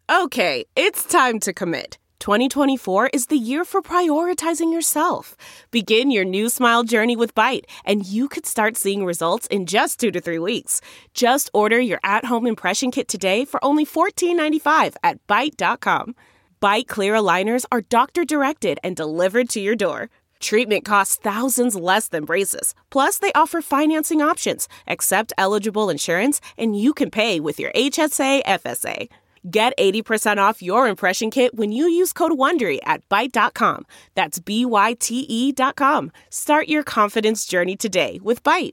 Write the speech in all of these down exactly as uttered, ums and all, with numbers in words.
Okay, it's time to commit. twenty twenty-four is the year for prioritizing yourself. Begin your new smile journey with Byte, and you could start seeing results in just two to three weeks. Just order your at-home impression kit today for only fourteen ninety-five at byte dot com. Byte clear aligners are doctor-directed and delivered to your door. Treatment costs thousands less than braces. Plus, they offer financing options, accept eligible insurance, and you can pay with your H S A F S A. Get eighty percent off your impression kit when you use code WONDERY at byte dot com. That's B Y T E dot com. Start your confidence journey today with Byte.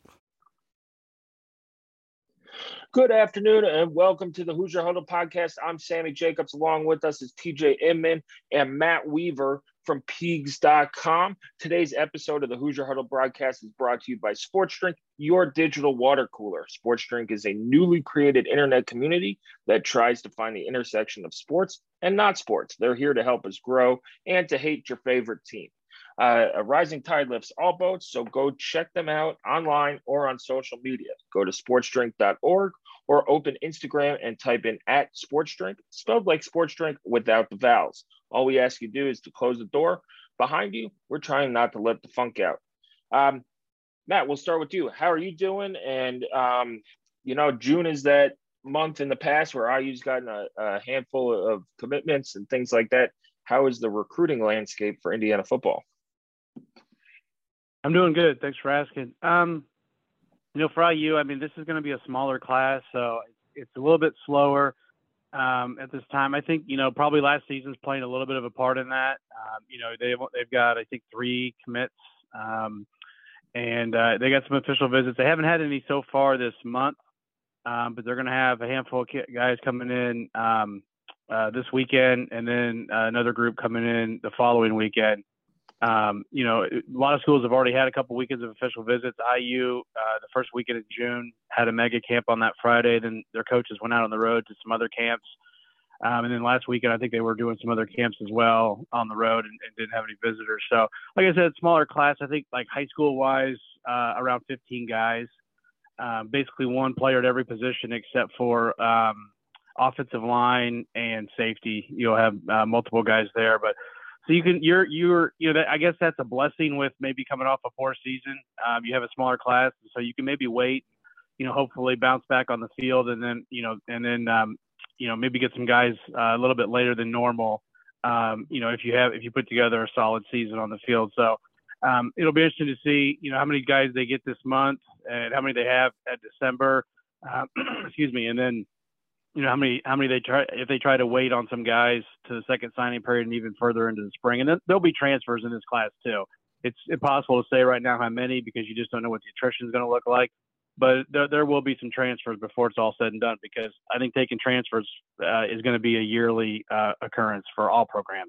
Good afternoon and welcome to the Hoosier Huddle podcast. I'm Sammy Jacobs. Along with us is T J Inman and Matt Weaver from Peegs dot com. Today's episode of the Hoosier Huddle broadcast is brought to you by Sports Drink, your digital water cooler. Sports Drink is a newly created internet community that tries to find the intersection of sports and not sports. They're here to help us grow and to hate your favorite team. Uh, a rising tide lifts all boats, so go check them out online or on social media. Go to sports drink dot org or open Instagram and type in at sportsdrink, spelled like sports drink without the vowels. All we ask you to do is to close the door behind you. We're trying not to let the funk out. Um, Matt, we'll start with you. How are you doing? And, um, you know, June is that month in the past where I U's gotten a, a handful of commitments and things like that. How is the recruiting landscape for Indiana football? I'm doing good. Thanks for asking. Um, you know, for I U, I mean, this is going to be a smaller class, so it's a little bit slower um, at this time. I think, you know, probably last season's playing a little bit of a part in that. Um, you know, they've, they've got, I think, three commits, um, and uh, they got some official visits. They haven't had any so far this month, um, but they're going to have a handful of guys coming in um, uh, this weekend, and then uh, another group coming in the following weekend. Um, you know, a lot of schools have already had a couple weekends of official visits. I U, uh, the first weekend of June, had a mega camp on that Friday. Then their coaches went out on the road to some other camps. Um, and then last weekend, I think they were doing some other camps as well on the road and, and didn't have any visitors. So, like I said, smaller class. I think, like high school-wise, uh, around fifteen guys. Um, basically one player at every position except for um, offensive line and safety. You'll have uh, multiple guys there. But So you can, you're, you're, you know, that, I guess that's a blessing with maybe coming off a poor season. Um, you have a smaller class, so you can maybe wait, you know, hopefully bounce back on the field, and then, you know, and then, um, you know, maybe get some guys uh, a little bit later than normal. Um, you know, if you have, if you put together a solid season on the field. So um, it'll be interesting to see, you know, how many guys they get this month and how many they have at December. Um, excuse me, and then, you know, how many, how many they try, if they try to wait on some guys to the second signing period and even further into the spring. And then there'll be transfers in this class too. It's impossible to say right now how many, because you just don't know what the attrition is going to look like, but there, there will be some transfers before it's all said and done, because I think taking transfers uh, is going to be a yearly uh, occurrence for all programs.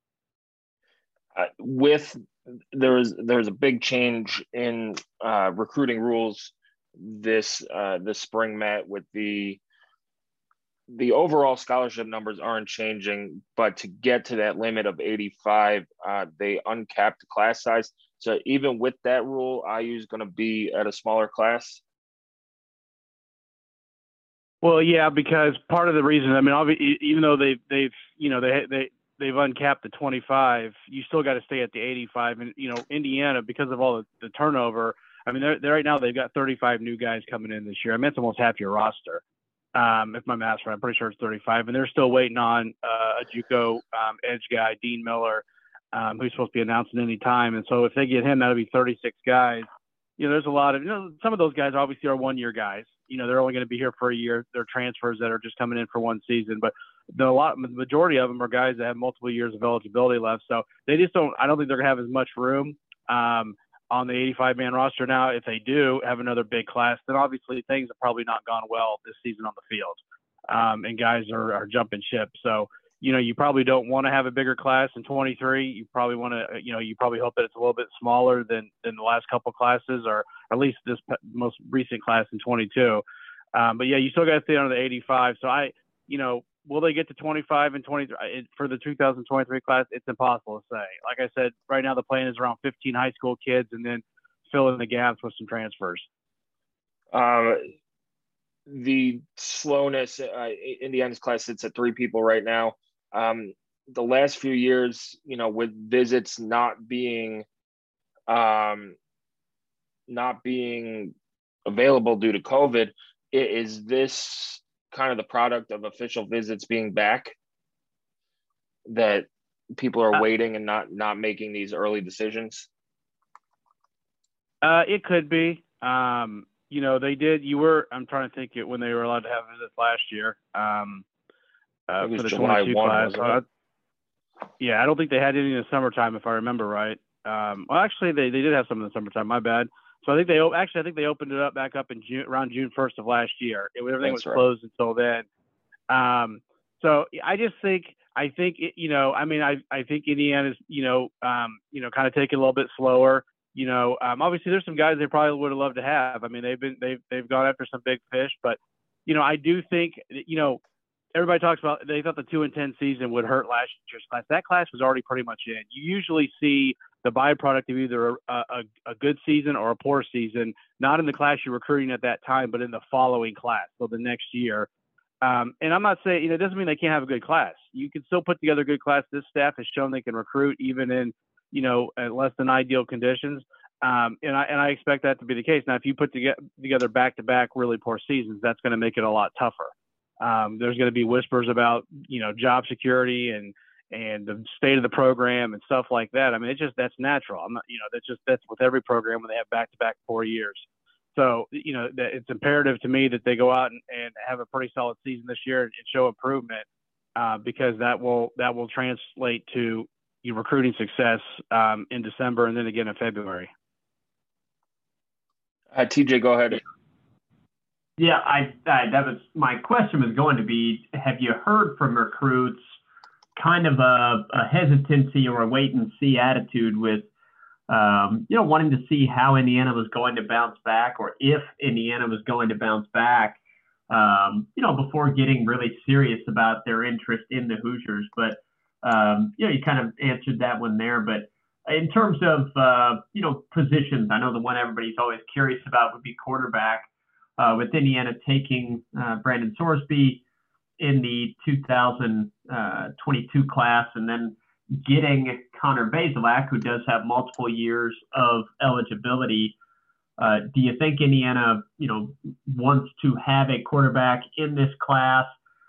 Uh, with there's, there's a big change in uh, recruiting rules this, uh, this spring, Matt, with the, the overall scholarship numbers aren't changing, but to get to that limit of eighty-five, uh, they uncapped the class size. So even with that rule, I U is going to be at a smaller class. Well, yeah, because part of the reason, I mean, obviously, even though they've, they've, you know, they, they, they've uncapped the twenty-five, you still got to stay at the eighty-five. And, you know, Indiana, because of all the, the turnover, I mean, they're, they're right now, they've got thirty-five new guys coming in this year. I mean, it's almost half your roster. Um, if my math's right, I'm pretty sure it's thirty-five, and they're still waiting on uh, a JUCO um, edge guy, Dean Miller, um, who's supposed to be announcing any time. And so if they get him, that'll be thirty-six guys. You know, there's a lot of, you know, some of those guys obviously are one-year guys. You know, they're only going to be here for a year. They're transfers that are just coming in for one season. But the lot, the majority of them are guys that have multiple years of eligibility left. So they just don't. I don't think they're going to have as much room Um, on the eighty-five man roster. Now, if they do have another big class, then obviously things have probably not gone well this season on the field. Um, and guys are, are jumping ship. So, you know, you probably don't want to have a bigger class in twenty-three. You probably want to, you know, you probably hope that it's a little bit smaller than, than the last couple classes, or at least this most recent class in twenty-two. Um, but yeah, you still got to stay under the eighty-five. So I, you know, will they get to twenty-five and twenty-three for the two thousand twenty-three class? It's impossible to say. Like I said, right now the plan is around fifteen high school kids, and then fill in the gaps with some transfers. Um, the slowness. Uh, Indiana's class sits at three people right now. Um, the last few years, you know, with visits not being um, not being available due to COVID, is this kind of the product of official visits being back, that people are waiting and not not making these early decisions? Uh, it could be. Um, you know, they did. You were. I'm trying to think it when they were allowed to have visits last year. Um, uh, It was for the July twenty-two first, class. wasn't it? Uh, yeah, I don't think they had any in the summertime, if I remember right. Um, well, actually, they, they did have some in the summertime. My bad. So I think they actually I think they opened it up back up in June, around June first of last year. It, everything That's was right. closed until then. Um, so I just think I think it, you know I mean I I think Indiana's you know um, you know kind of taking a little bit slower. You know, um, obviously there's some guys they probably would have loved to have. I mean, they've been they've they've gone after some big fish, but you know, I do think you know everybody talks about they thought the two and ten season would hurt last year's class. That class was already pretty much in. You usually see the byproduct of either a, a, a good season or a poor season, not in the class you're recruiting at that time, but in the following class, so the next year. Um, and I'm not saying, you know, it doesn't mean they can't have a good class. You can still put together a good class. This staff has shown they can recruit even in, you know, at less than ideal conditions. Um, and I and I expect that to be the case. Now, if you put together back-to-back really poor seasons, that's going to make it a lot tougher. Um, there's going to be whispers about, you know, job security and and the state of the program and stuff like that. I mean, it's just that's natural. I'm not, you know, that's just that's with every program when they have back-to-back four years. So, you know, it's imperative to me that they go out and, and have a pretty solid season this year and show improvement, uh, because that will that will translate to your recruiting success um, in December and then again in February. Uh, T J, go ahead. Yeah, I, I that was my question was going to be: have you heard from recruits kind of a, a hesitancy or a wait and see attitude with, um, you know, wanting to see how Indiana was going to bounce back, or if Indiana was going to bounce back, um, you know, before getting really serious about their interest in the Hoosiers? But um, you know, you kind of answered that one there. But in terms of uh, you know positions, I know the one everybody's always curious about would be quarterback. Uh, with Indiana taking uh, Brandon Sorsby in the two thousand twenty-two class, and then getting Connor Bazelak, who does have multiple years of eligibility. Uh, do you think Indiana, you know, wants to have a quarterback in this class?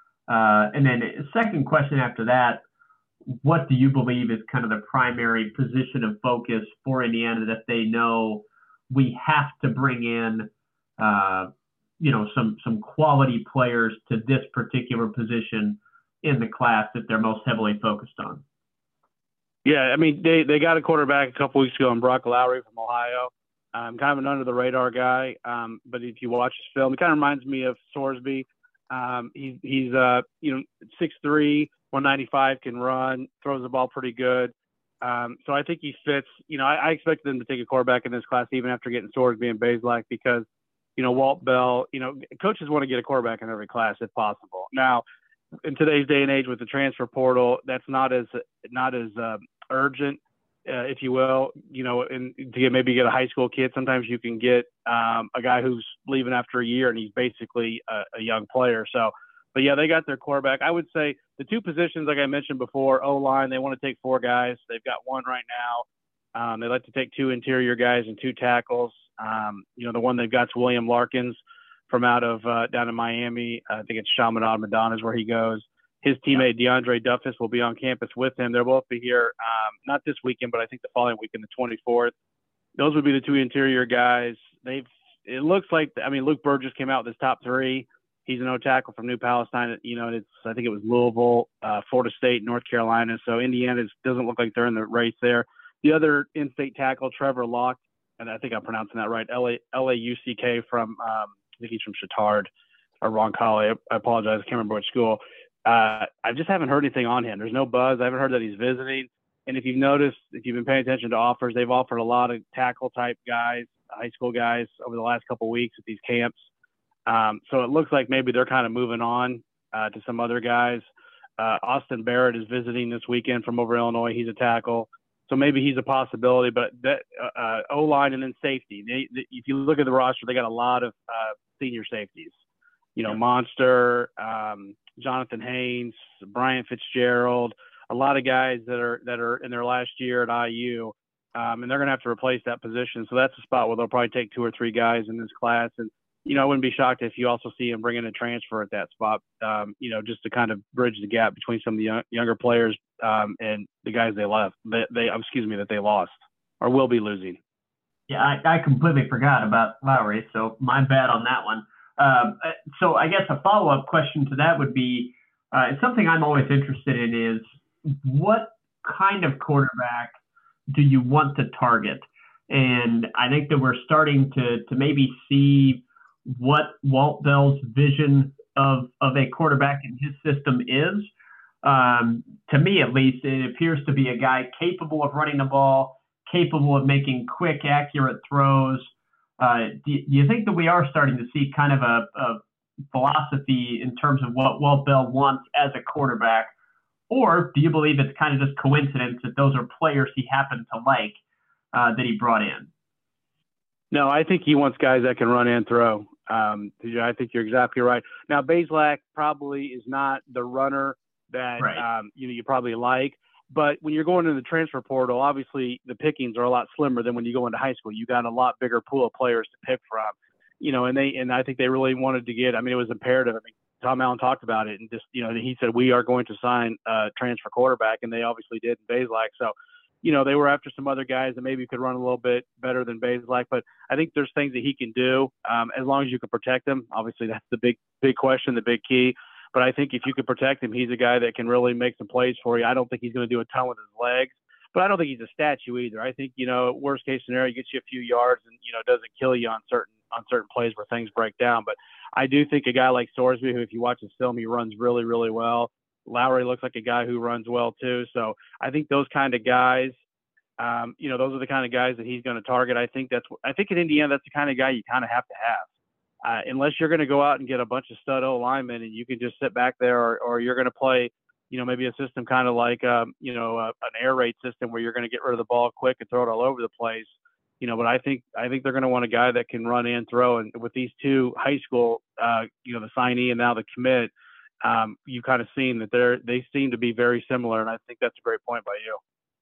Uh, and then second question after that, what do you believe is kind of the primary position of focus for Indiana that they know we have to bring in, uh, you know, some some quality players to this particular position in the class that they're most heavily focused on? Yeah, I mean, they, they got a quarterback a couple weeks ago in Brock Lowry from Ohio. Um, kind of an under-the-radar guy, um, but if you watch his film, it kind of reminds me of Sorsby. Um, he, he's, uh, you know, six three, one ninety-five, can run, throws the ball pretty good. Um, so I think he fits. You know, I, I expected them to take a quarterback in this class even after getting Sorsby and Bazelak because, you know, Walt Bell, you know, coaches want to get a quarterback in every class if possible. Now, in today's day and age with the transfer portal, that's not as not as uh, urgent, uh, if you will. You know, and to get maybe get a high school kid, sometimes you can get um, a guy who's leaving after a year and he's basically a, a young player. So, but yeah, they got their quarterback. I would say the two positions, like I mentioned before, O-line, they want to take four guys. They've got one right now. Um, they like to take two interior guys and two tackles. Um, you know, the one they've got is William Larkins from out of uh, down in Miami. I think it's Chaminade Madonna is where he goes. His teammate DeAndre Duffus will be on campus with him. They'll both be here, um, not this weekend, but I think the following weekend, the twenty-fourth. Those would be the two interior guys. They've. It looks like, I mean, Luke Burgess came out with his top three. He's an O tackle from New Palestine. You know, it's I think it was Louisville, uh, Florida State, North Carolina. So Indiana doesn't look like they're in the race there. The other in-state tackle, Trevor Locke, and I think I'm pronouncing that right, L A U C K from, um, I think he's from Chittard or Roncalli. I, I apologize. I can't remember which school. Uh, I just haven't heard anything on him. There's no buzz. I haven't heard that he's visiting. And if you've noticed, if you've been paying attention to offers, they've offered a lot of tackle-type guys, high school guys, over the last couple of weeks at these camps. Um, so it looks like maybe they're kind of moving on uh, to some other guys. Uh, Austin Barrett is visiting this weekend from over Illinois. He's a tackle. So maybe he's a possibility, but that uh, O-line and then safety. They, they, if you look at the roster, they got a lot of uh, senior safeties. you know, Monster, um, Jonathan Haynes, Brian Fitzgerald, a lot of guys that are that are in their last year at I U, um, and they're going to have to replace that position. So that's a spot where they'll probably take two or three guys in this class. And, you know, I wouldn't be shocked if you also see them bring in a transfer at that spot, um, you know, just to kind of bridge the gap between some of the young, younger players um, and the guys they left, they, they, excuse me, that they lost or will be losing. Yeah, I, I completely forgot about Lowry, so my bad on that one. Um, so I guess a follow-up question to that would be, uh, something I'm always interested in is what kind of quarterback do you want to target? And I think that we're starting to to maybe see what Walt Bell's vision of, of a quarterback in his system is. Um, to me, at least, it appears to be a guy capable of running the ball, capable of making quick, accurate throws. Uh, do, do you think that we are starting to see kind of a, a philosophy in terms of what Walt Bell wants as a quarterback? Or do you believe it's kind of just coincidence that those are players he happened to like uh, that he brought in? No, I think he wants guys that can run and throw. Um, I think you're exactly right. Now, Bazelak probably is not the runner that right. um, you know you probably like. But when you're going into the transfer portal, obviously the pickings are a lot slimmer than when you go into high school. You got a lot bigger pool of players to pick from, you know. And they and I think they really wanted to get. I mean, it was imperative. I mean, Tom Allen talked about it, and just you know, he said we are going to sign a transfer quarterback, and they obviously did in Bazelak. So, you know, they were after some other guys that maybe could run a little bit better than Bazelak. But I think there's things that he can do um, as long as you can protect him. Obviously, that's the big big question, the big key. But I think if you can protect him, he's a guy that can really make some plays for you. I don't think he's going to do a ton with his legs, but I don't think he's a statue either. I think, you know, worst case scenario, he gets you a few yards and, you know, doesn't kill you on certain on certain plays where things break down. But I do think a guy like Sorsby, who if you watch his film, he runs really, really well. Lowry looks like a guy who runs well too. So I think those kind of guys, um, you know, those are the kind of guys that he's going to target. I think that's I think in Indiana, that's the kind of guy you kind of have to have. Uh, unless you're going to go out and get a bunch of stud O linemen and you can just sit back there, or, or you're going to play, you know, maybe a system kind of like, um, you know, uh, an air raid system where you're going to get rid of the ball quick and throw it all over the place, you know. But I think I think they're going to want a guy that can run and throw. And with these two high school, uh, you know, the signee and now the commit, um, you've kind of seen that they're they seem to be very similar. And I think that's a great point by you.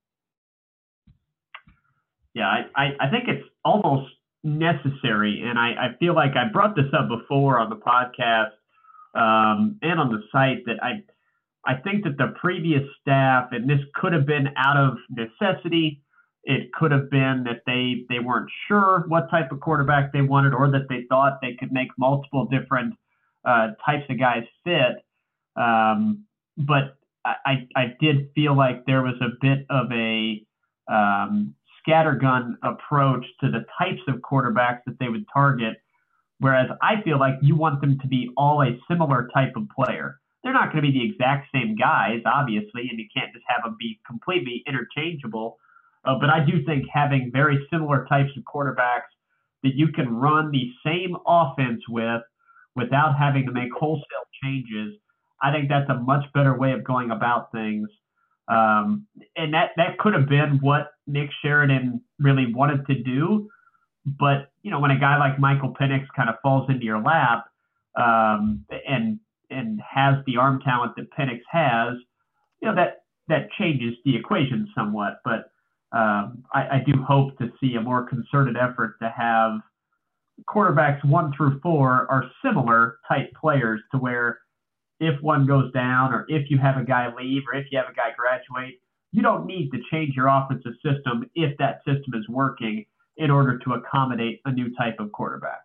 Yeah, I, I, I think it's almost necessary, and I, I feel like I brought this up before on the podcast um, and on the site that I I think that the previous staff, and this could have been out of necessity, it could have been that they they weren't sure what type of quarterback they wanted, or that they thought they could make multiple different uh, types of guys fit. Um, but I, I did feel like there was a bit of a um, scattergun approach to the types of quarterbacks that they would target, whereas I feel like you want them to be all a similar type of player. They're not going to be the exact same guys, obviously, and you can't just have them be completely interchangeable. Uh, but I do think having very similar types of quarterbacks that you can run the same offense with without having to make wholesale changes, I think that's a much better way of going about things. Um, and that, that could have been what Nick Sheridan really wanted to do. But, you know, when a guy like Michael Penix kind of falls into your lap um, and and has the arm talent that Penix has, you know, that, that changes the equation somewhat. But um, I, I do hope to see a more concerted effort to have quarterbacks one through four are similar type players, to where if one goes down, or if you have a guy leave, or if you have a guy graduate, you don't need to change your offensive system if that system is working in order to accommodate a new type of quarterback.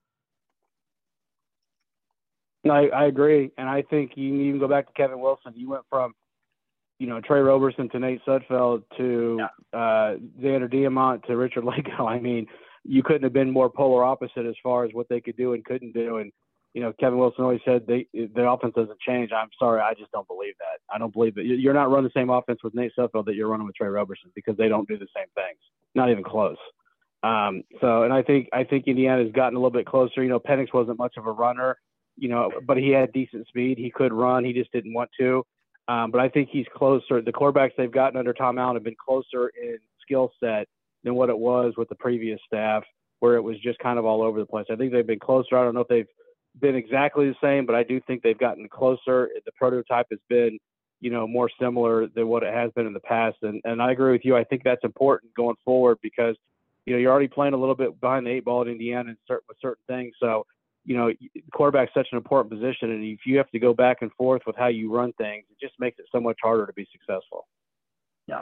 No, I, I agree. And I think you can even go back to Kevin Wilson. You went from, you know, Trey Roberson to Nate Sudfeld to yeah. uh, Xander Diamont to Richard Lego. I mean, you couldn't have been more polar opposite as far as what they could do and couldn't do. And, you know, Kevin Wilson always said they, the offense doesn't change. I'm sorry, I just don't believe that. I don't believe it. You're not running the same offense with Nate Sudfeld that you're running with Trey Roberson, because they don't do the same things. Not even close. Um, so, and I think I think Indiana's gotten a little bit closer. You know, Penix wasn't much of a runner, you know, but he had decent speed. He could run. He just didn't want to. Um, but I think he's closer. The quarterbacks they've gotten under Tom Allen have been closer in skill set than what it was with the previous staff, where it was just kind of all over the place. I think they've been closer. I don't know if they've been exactly the same, but I do think they've gotten closer. The prototype has been, you know, more similar than what it has been in the past. And, and I agree with you. I think that's important going forward because, you know, you're already playing a little bit behind the eight ball at Indiana in certain, with certain things. So, you know, quarterback's such an important position. And if you have to go back and forth with how you run things, it just makes it so much harder to be successful. Yeah.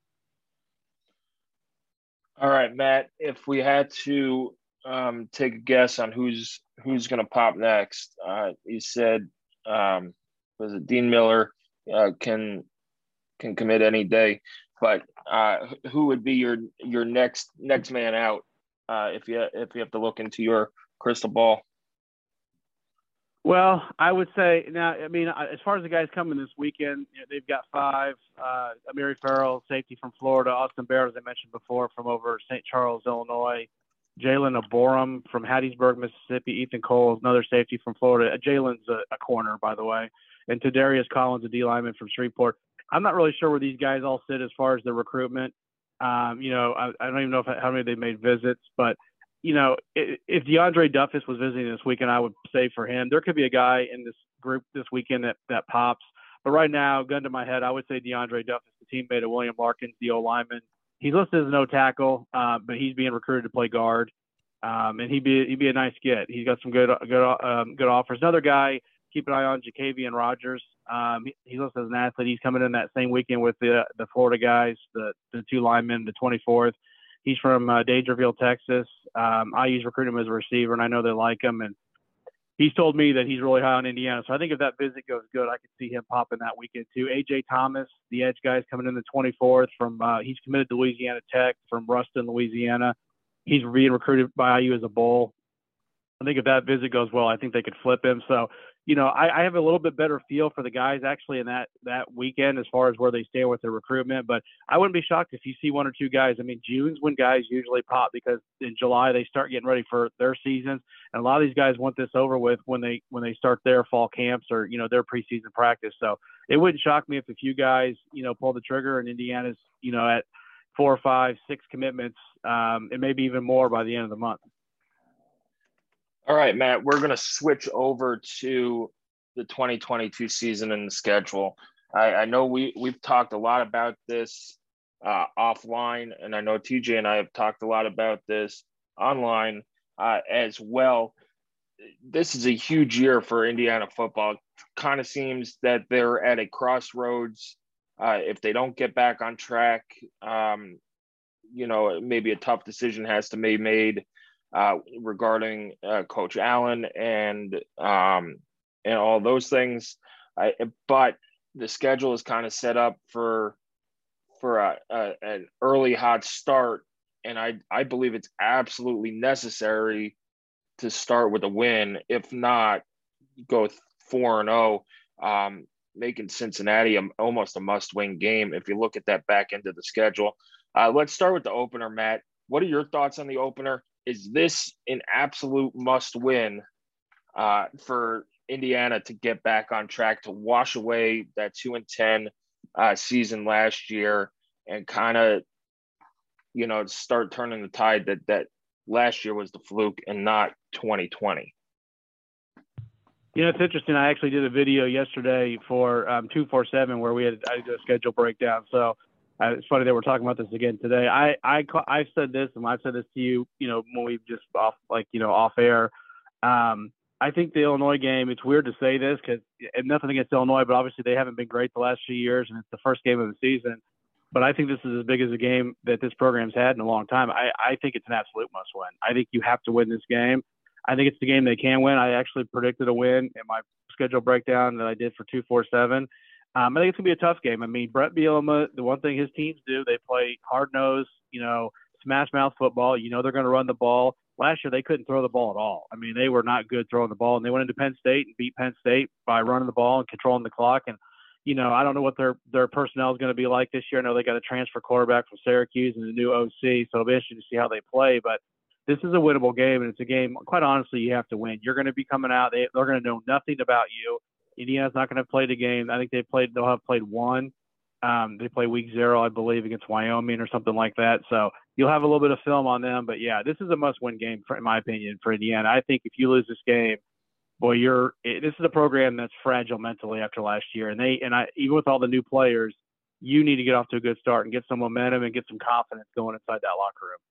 All right, Matt, if we had to um, take a guess on who's who's going to pop next, uh, you said, um, was it Dean Miller uh, can can commit any day, but uh, who would be your your next next man out uh, if you if you have to look into your crystal ball? Well, I would say now, I mean, as far as the guys coming this weekend, you know, they've got five, uh, Amiri Farrell, safety from Florida, Austin Barrett, as I mentioned before, from over Saint Charles, Illinois, Jalen Aboram from Hattiesburg, Mississippi, Ethan Cole, another safety from Florida. Jalen's a, a corner, by the way, and Tadarius Collins, a D lineman from Shreveport. I'm not really sure where these guys all sit as far as the recruitment. Um, you know, I, I don't even know if, how many they made visits, but you know, if DeAndre Duffus was visiting this weekend, I would say for him, there could be a guy in this group this weekend that, that pops. But right now, gun to my head, I would say DeAndre Duffus, the teammate of William Larkins, the O-lineman. He's listed as no tackle, uh, but he's being recruited to play guard. Um, and he'd be, he'd be a nice get. He's got some good, good, um, good offers. Another guy, keep an eye on Jacavian Rogers. Um, he, he's listed as an athlete. He's coming in that same weekend with the, the Florida guys, the, the two linemen, the twenty-fourth. He's from uh, Dagerville, Texas. Um, I use recruit him as a receiver, and I know they like him. And he's told me that he's really high on Indiana. So I think if that visit goes good, I could see him popping that weekend too. A J Thomas, the edge guy, is coming in the twenty-fourth. From uh, he's committed to Louisiana Tech from Ruston, Louisiana. He's being recruited by I U as a bull. I think if that visit goes well, I think they could flip him. So, you know, I, I have a little bit better feel for the guys actually in that, that weekend as far as where they stand with their recruitment. But I wouldn't be shocked if you see one or two guys. I mean, June's when guys usually pop because in July they start getting ready for their seasons. And a lot of these guys want this over with when they when they start their fall camps or, you know, their preseason practice. So it wouldn't shock me if a few guys, you know, pull the trigger and Indiana's, you know, at four or five, six commitments, um, and maybe even more by the end of the month. All right, Matt, we're going to switch over to the twenty twenty-two season and the schedule. I, I know we, we've talked a lot about this uh, offline, and I know T J and I have talked a lot about this online uh, as well. This is a huge year for Indiana football. It kind of seems that they're at a crossroads. Uh, if they don't get back on track, um, you know, maybe a tough decision has to be made. Uh, regarding uh, Coach Allen and um, and all those things, I, but the schedule is kind of set up for for a, a, an early hot start, and I I believe it's absolutely necessary to start with a win. If not, go four and zero, um, making Cincinnati a, almost a must-win game. If you look at that back end of the schedule, uh, let's start with the opener, Matt. What are your thoughts on the opener? Is this an absolute must-win uh, for Indiana to get back on track, to wash away that two and ten uh, season last year, and kind of, you know, start turning the tide that that last year was the fluke and not twenty twenty? You know, it's interesting. I actually did a video yesterday for um, two forty-seven where we had I did a schedule breakdown. So. Uh, it's funny that we're talking about this again today. I, I, I've said this, and I've said this to you, you know, when we've just off, like, you know, off air. Um, I think the Illinois game, it's weird to say this because nothing against Illinois, but obviously they haven't been great the last few years, and it's the first game of the season. But I think this is as big as a game that this program's had in a long time. I, I think it's an absolute must win. I think you have to win this game. I think it's the game they can win. I actually predicted a win in my schedule breakdown that I did for two forty-seven. Um, I think it's going to be a tough game. I mean, Brett Bielema, the one thing his teams do, they play hard-nosed, you know, smash-mouth football. You know they're going to run the ball. Last year, they couldn't throw the ball at all. I mean, they were not good throwing the ball, and they went into Penn State and beat Penn State by running the ball and controlling the clock. And, you know, I don't know what their, their personnel is going to be like this year. I know they got a transfer quarterback from Syracuse and a new O C, so it'll be interesting to see how they play. But this is a winnable game, and it's a game, quite honestly, you have to win. You're going to be coming out. They, they're going to know nothing about you. Indiana's not going to play the game. I think they played. They'll have played one. Um, they play week zero, I believe, against Wyoming or something like that. So you'll have a little bit of film on them. But yeah, this is a must-win game, for, in my opinion, for Indiana. I think if you lose this game, boy, you're it, this is a program that's fragile mentally after last year, and they and I even with all the new players, you need to get off to a good start and get some momentum and get some confidence going inside that locker room.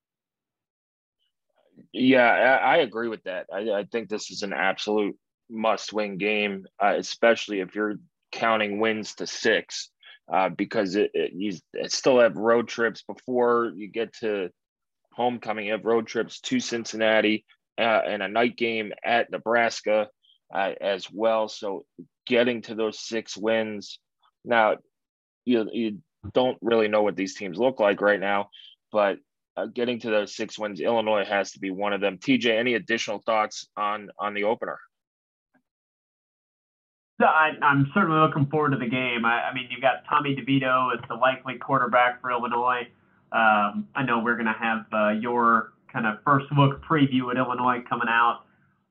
Yeah, I, I agree with that. I, I think this is an absolute must-win game, uh, especially if you're counting wins to six, uh, because it, it you it still have road trips before you get to homecoming. You have road trips to Cincinnati uh, and a night game at Nebraska uh, as well. So getting to those six wins now, you you don't really know what these teams look like right now, but uh, getting to those six wins, Illinois has to be one of them. T J, any additional thoughts on on the opener? So I, I'm certainly looking forward to the game. I, I mean, you've got Tommy DeVito as the likely quarterback for Illinois. Um, I know we're going to have uh, your kind of first look preview at Illinois coming out.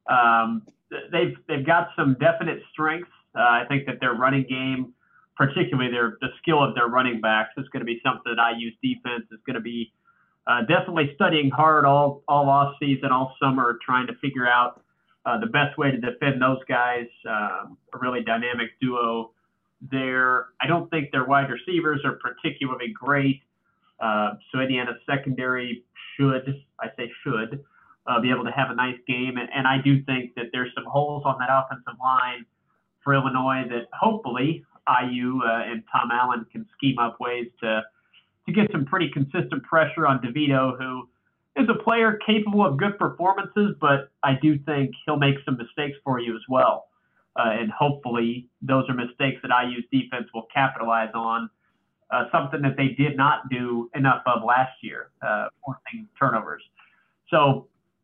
Um, they've they've got some definite strengths. Uh, I think that their running game, particularly their the skill of their running backs, is going to be something that I U's defense is going to be uh, definitely studying hard all all off season, all summer, trying to figure out uh, the best way to defend those guys. Um, a really dynamic duo there. I don't think their wide receivers are particularly great. Uh, so Indiana's secondary should, I say should, uh, be able to have a nice game. And, and I do think that there's some holes on that offensive line for Illinois that hopefully I U uh, and Tom Allen can scheme up ways to to get some pretty consistent pressure on DeVito, who is a player capable of good performances, but I do think he'll make some mistakes for you as well. Uh, and hopefully those are mistakes that I U's defense will capitalize on. Uh, something that they did not do enough of last year, uh, forcing turnovers. So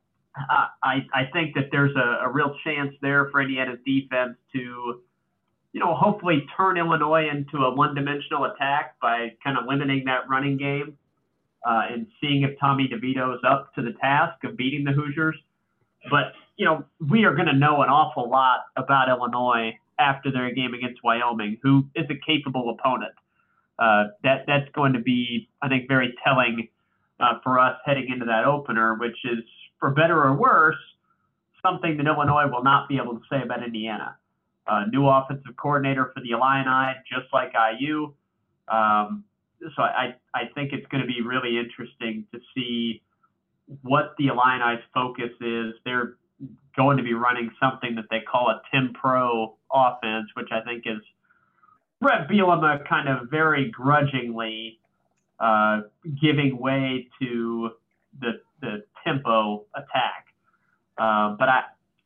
uh, I, I think that there's a, a real chance there for Indiana's defense to, you know, hopefully turn Illinois into a one-dimensional attack by kind of limiting that running game uh, and seeing if Tommy DeVito is up to the task of beating the Hoosiers. But, you know, we are going to know an awful lot about Illinois after their game against Wyoming, who is a capable opponent. Uh, that that's going to be, I think, very telling uh, for us heading into that opener, which is, for better or worse, something that Illinois will not be able to say about Indiana. Uh, new offensive coordinator for the Illini, just like I U. Um, so I, I think it's going to be really interesting to see what the Illini's focus is. They're going to be running something that they call a Tim Pro offense, which I think is Brett Bielema kind of very grudgingly uh, giving way to the the tempo attack. Uh, but I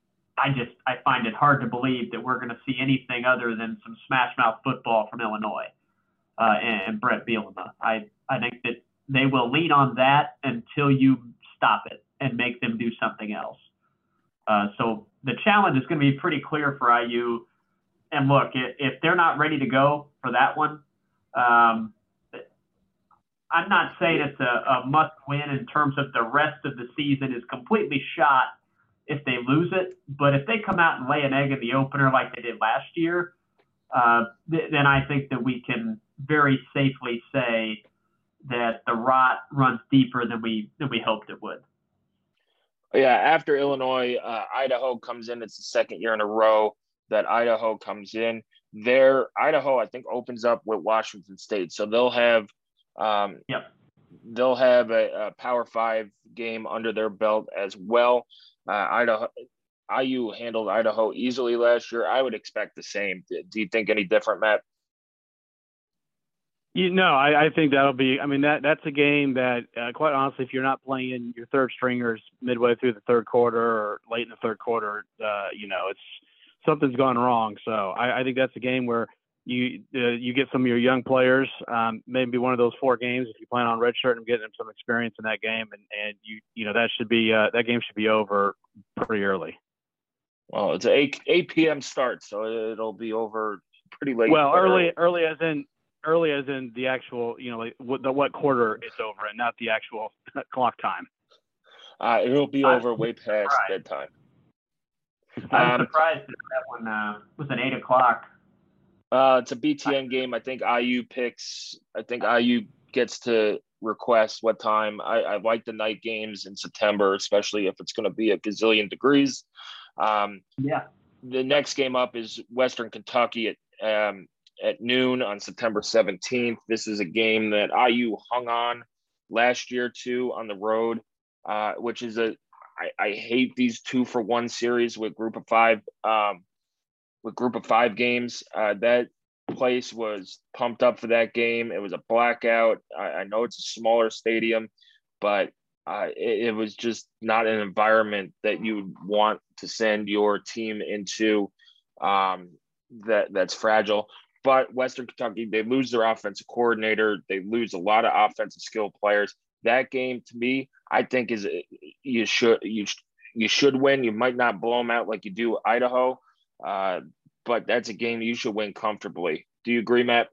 I just I find it hard to believe that we're going to see anything other than some smash mouth football from Illinois uh, and, and Brett Bielema. I, I think that they will lean on that until you stop it and make them do something else. Uh, so the challenge is going to be pretty clear for I U. And look, if they're not ready to go for that one, um, I'm not saying it's a, a must win in terms of the rest of the season is completely shot if they lose it. But if they come out and lay an egg in the opener like they did last year, uh, th- then I think that we can very safely say that the rot runs deeper than we than we hoped it would. Yeah, after Illinois, uh, Idaho comes in. It's the second year in a row that Idaho comes in. There, Idaho, I think, opens up with Washington State, so they'll have, um, yep. they'll have a, a Power Five game under their belt as well. Uh, Idaho, I U handled Idaho easily last year. I would expect the same. Do you think any different, Matt? You know, I, I think that'll be. I mean, that that's a game that, uh, quite honestly, if you're not playing your third stringers midway through the third quarter or late in the third quarter, uh, you know, it's something's gone wrong. So I, I think that's a game where you uh, you get some of your young players, um, maybe one of those four games if you plan on redshirting them, getting them some experience in that game, and, and you you know that should be uh, that game should be over pretty early. Well, it's a eight p.m. start, so it'll be over pretty late. Well, early early as in early as in the actual, you know, like what the what quarter it's over, and not the actual clock time. Uh, it'll be over way past bedtime. I'm um, surprised that that one uh, was at eight o'clock. Uh, it's a B T N game. I think I U picks. I think I U gets to request what time. I, I like the night games in September, especially if it's going to be a gazillion degrees. Um, yeah. the next game up is Western Kentucky at um, at noon on September seventeenth. This is a game that I U hung on last year too on the road, uh, which is a I, I hate these two for one series with group of five um, with group of five games. Uh, that place was pumped up for that game. It was a blackout. I, I know it's a smaller stadium, but uh, it, it was just not an environment that you would want to send your team into. Um, that that's fragile. But Western Kentucky, they lose their offensive coordinator. They lose a lot of offensive skill players. That game, to me, I think is you should you you should win. You might not blow them out like you do Idaho, uh, but that's a game you should win comfortably. Do you agree, Matt?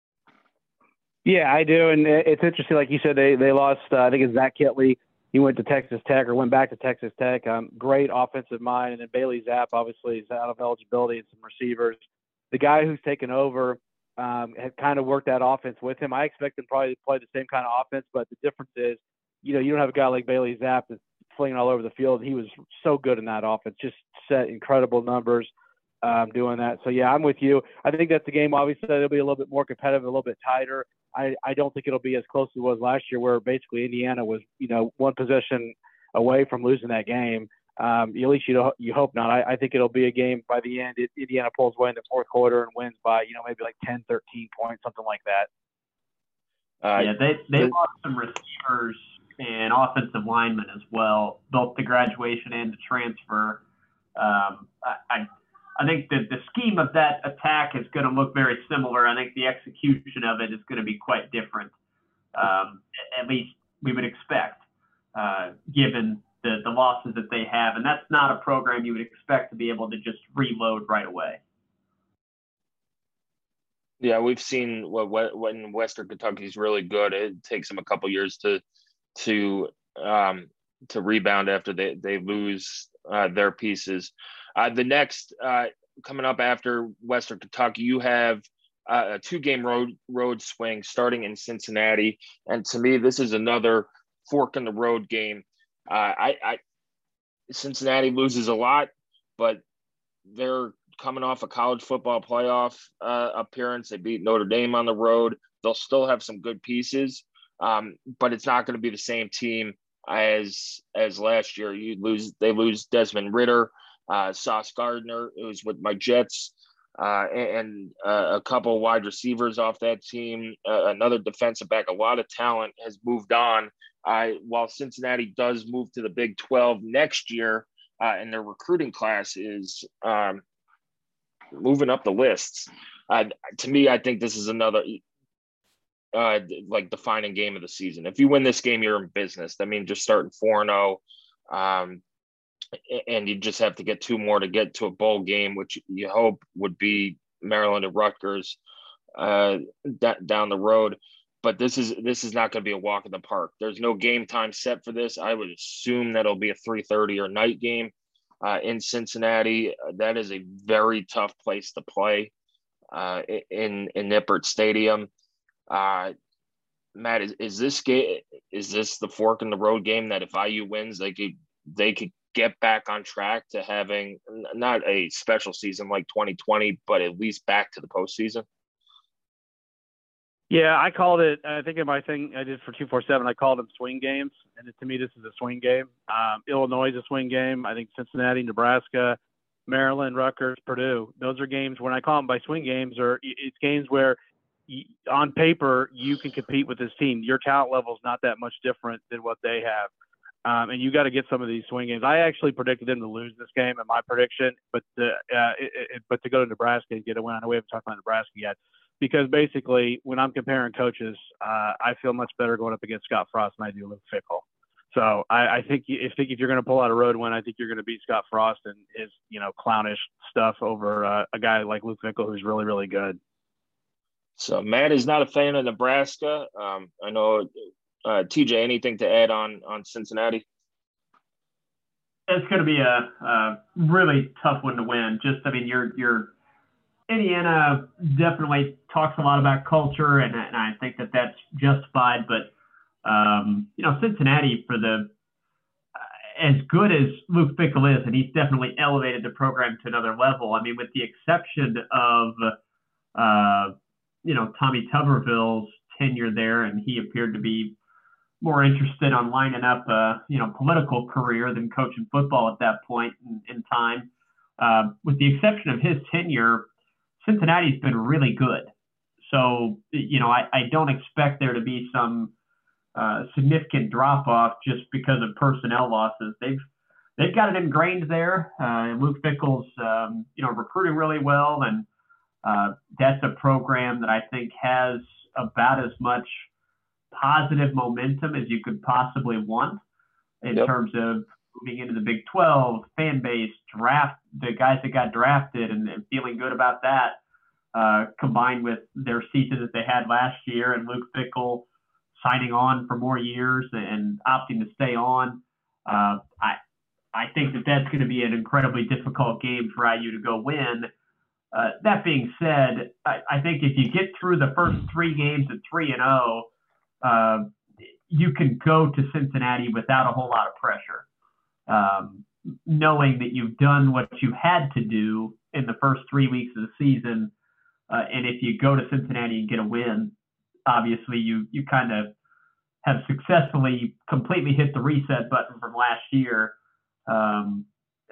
Yeah, I do, and it's interesting. Like you said, they they lost. Uh, I think it's Zach Kitley. He went to Texas Tech or went back to Texas Tech. Um, great offensive mind, and then Bailey Zapp obviously is out of eligibility and some receivers. The guy who's taken over um, had kind of worked that offense with him. I expect him probably to play the same kind of offense, but the difference is, you know, you don't have a guy like Bailey Zapp that's flinging all over the field. He was so good in that offense, just set incredible numbers um, doing that. So, yeah, I'm with you. I think that's a game, obviously, it'll be a little bit more competitive, a little bit tighter. I, I don't think it'll be as close as it was last year where basically Indiana was, you know, one possession away from losing that game. Um, at least you you hope not. I, I think it'll be a game by the end. It, Indiana pulls away in the fourth quarter and wins by, you know, maybe like ten, thirteen points, something like that. Uh, yeah, they they the, lost some receivers and offensive linemen as well, both the graduation and the transfer. Um, I, I I think that the scheme of that attack is going to look very similar. I think the execution of it is going to be quite different. Um, at least we would expect, uh, given the, the losses that they have. And that's not a program you would expect to be able to just reload right away. Yeah, we've seen what when Western Kentucky is really good. It takes them a couple years to to um, to rebound after they they lose uh, their pieces. Uh, the next uh, coming up after Western Kentucky, you have uh, a two-game road road swing starting in Cincinnati, and to me, this is another fork in the road game. Uh, I, I Cincinnati loses a lot, but they're coming off a college football playoff uh, appearance. They beat Notre Dame on the road. They'll still have some good pieces, um, but it's not going to be the same team as as last year. You lose, they lose Desmond Ridder, uh, Sauce Gardner, who's with my Jets, uh, and uh, a couple of wide receivers off that team. Uh, another defensive back. A lot of talent has moved on. Uh, while Cincinnati does move to the Big twelve next year, uh, and their recruiting class is um, moving up the lists. Uh, to me, I think this is another uh, like defining game of the season. If you win this game, you're in business. That means just starting four and zero, um, and you just have to get two more to get to a bowl game, which you hope would be Maryland and Rutgers uh, d- down the road. But this is this is not going to be a walk in the park. There's no game time set for this. I would assume that it'll be a three thirty or night game uh, in Cincinnati. That is a very tough place to play uh, in in Nippert Stadium. Uh, Matt, is, is this game is this the fork in the road game that if I U wins, they could they could get back on track to having not a special season like twenty twenty, but at least back to the postseason? Yeah, I called it, I think in my thing I did for two forty-seven, I called them swing games. And to me, this is a swing game. Um, Illinois is a swing game. I think Cincinnati, Nebraska, Maryland, Rutgers, Purdue. Those are games, when I call them by swing games, or it's games where you, on paper you can compete with this team. Your talent level is not that much different than what they have. Um, and you got to get some of these swing games. I actually predicted them to lose this game in my prediction, but to, uh, it, it, but to go to Nebraska and get a win. I know we haven't talked about Nebraska yet. Because basically, when I'm comparing coaches, uh, I feel much better going up against Scott Frost than I do Luke Fickell. So I, I think if think if you're going to pull out a road win, I think you're going to beat Scott Frost and his you know clownish stuff over uh, a guy like Luke Fickell who's really really good. So Matt is not a fan of Nebraska. Um, I know uh, T J. Anything to add on on Cincinnati? It's going to be a, a really tough one to win. Just I mean you're you're. Indiana definitely talks a lot about culture, and, and I think that that's justified. But um, you know, Cincinnati for the uh, as good as Luke Fickell is, and he's definitely elevated the program to another level. I mean, with the exception of, uh, you know, Tommy Tuberville's tenure there, and he appeared to be more interested on lining up a, you know, political career than coaching football at that point in, in time. Uh, with the exception of his tenure, Cincinnati's been really good. So, you know, I, I don't expect there to be some uh, significant drop-off just because of personnel losses. They've they've got it ingrained there. Uh, Luke Fickell's, um, you know, recruiting really well, and uh, that's a program that I think has about as much positive momentum as you could possibly want in yep. terms of moving into the Big twelve, fan base, draft, the guys that got drafted and, and feeling good about that, uh, combined with their season that they had last year and Luke Fickell signing on for more years and opting to stay on. Uh, I I think that that's going to be an incredibly difficult game for I U to go win. Uh, that being said, I, I think if you get through the first three games at three and oh, uh, you can go to Cincinnati without a whole lot of pressure, um, knowing that you've done what you had to do in the first three weeks of the season. Uh, and if you go to Cincinnati and get a win, obviously you you kind of have successfully completely hit the reset button from last year. Um,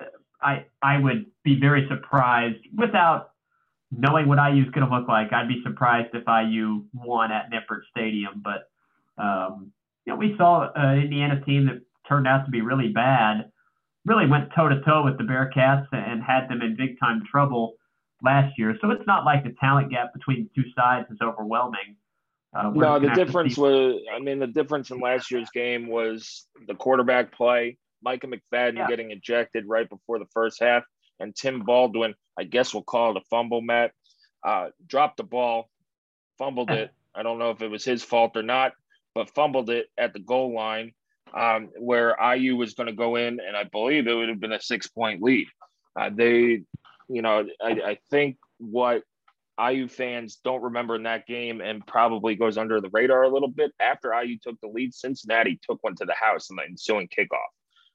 I I would be very surprised without knowing what I U is going to look like. I'd be surprised if I U won at Nippert Stadium, but um, you know, we saw an Indiana team that turned out to be really bad, really went toe to toe with the Bearcats and had them in big time trouble last year. So it's not like the talent gap between the two sides is overwhelming. Uh, no, the difference was, I mean, the difference in last year's game was the quarterback play, Micah McFadden yeah. getting ejected right before the first half, and Tim Baldwin, I guess we'll call it a fumble, Matt, uh, dropped the ball, fumbled it. I don't know if it was his fault or not, but fumbled it at the goal line um, where I U was going to go in, and I believe it would have been a six-point lead. Uh, they, you know, I, I think what I U fans don't remember in that game and probably goes under the radar a little bit, after I U took the lead, Cincinnati took one to the house in the ensuing kickoff.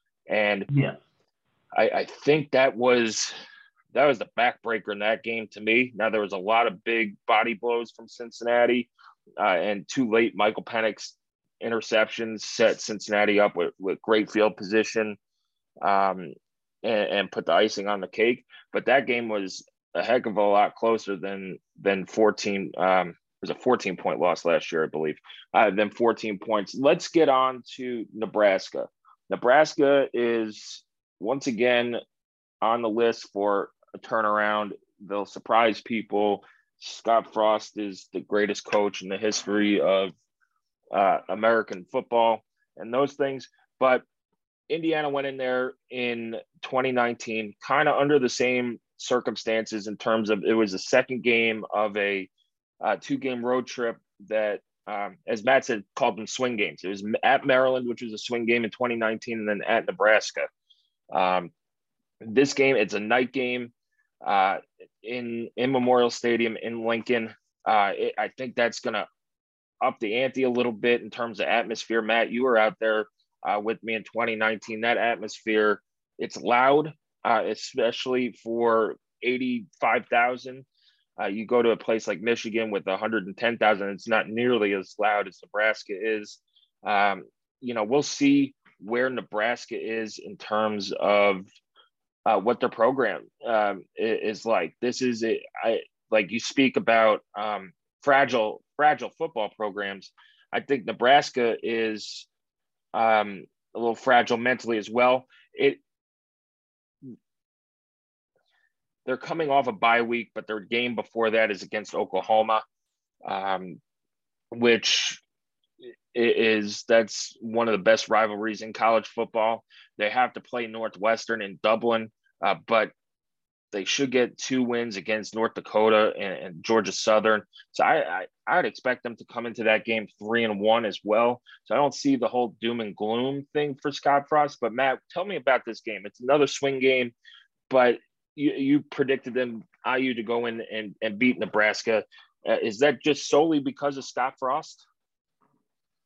And yeah. I, I think that was that was the backbreaker in that game to me. Now, there was a lot of big body blows from Cincinnati, uh, and two late Michael Penix interceptions set Cincinnati up with, with great field position um, and, and put the icing on the cake. But that game was a heck of a lot closer than than fourteen. Um, it was a fourteen point loss last year, I believe, uh, than fourteen points. Let's get on to Nebraska. Nebraska is once again on the list for a turnaround. They'll surprise people. Scott Frost is the greatest coach in the history of uh, American football and those things. But Indiana went in there in twenty nineteen, kind of under the same circumstances in terms of it was the second game of a uh, two-game road trip that, um, as Matt said, called them swing games. It was at Maryland, which was a swing game in twenty nineteen, and then at Nebraska. Um, this game, it's a night game uh, in in Memorial Stadium in Lincoln. Uh, it, I think that's going to up the ante a little bit in terms of atmosphere. Matt, you were out there uh, with me in twenty nineteen. That atmosphere, it's loud, uh, especially for eighty-five thousand. Uh, you go to a place like Michigan with one hundred ten thousand, it's not nearly as loud as Nebraska is. Um, you know, we'll see where Nebraska is in terms of uh, what their program um, is like. This is a, I, like you speak about um, fragile, fragile football programs. I think Nebraska is um, a little fragile mentally as well. It, They're coming off a bye week, but their game before that is against Oklahoma, um, which is that's one of the best rivalries in college football. They have to play Northwestern in Dublin, uh, but they should get two wins against North Dakota and, and Georgia Southern. So I, I I would expect them to come into that game three and one as well. So I don't see the whole doom and gloom thing for Scott Frost. But Matt, tell me about this game. It's another swing game, but You, you predicted them, I U, to go in and, and beat Nebraska. Uh, is that just solely because of Scott Frost?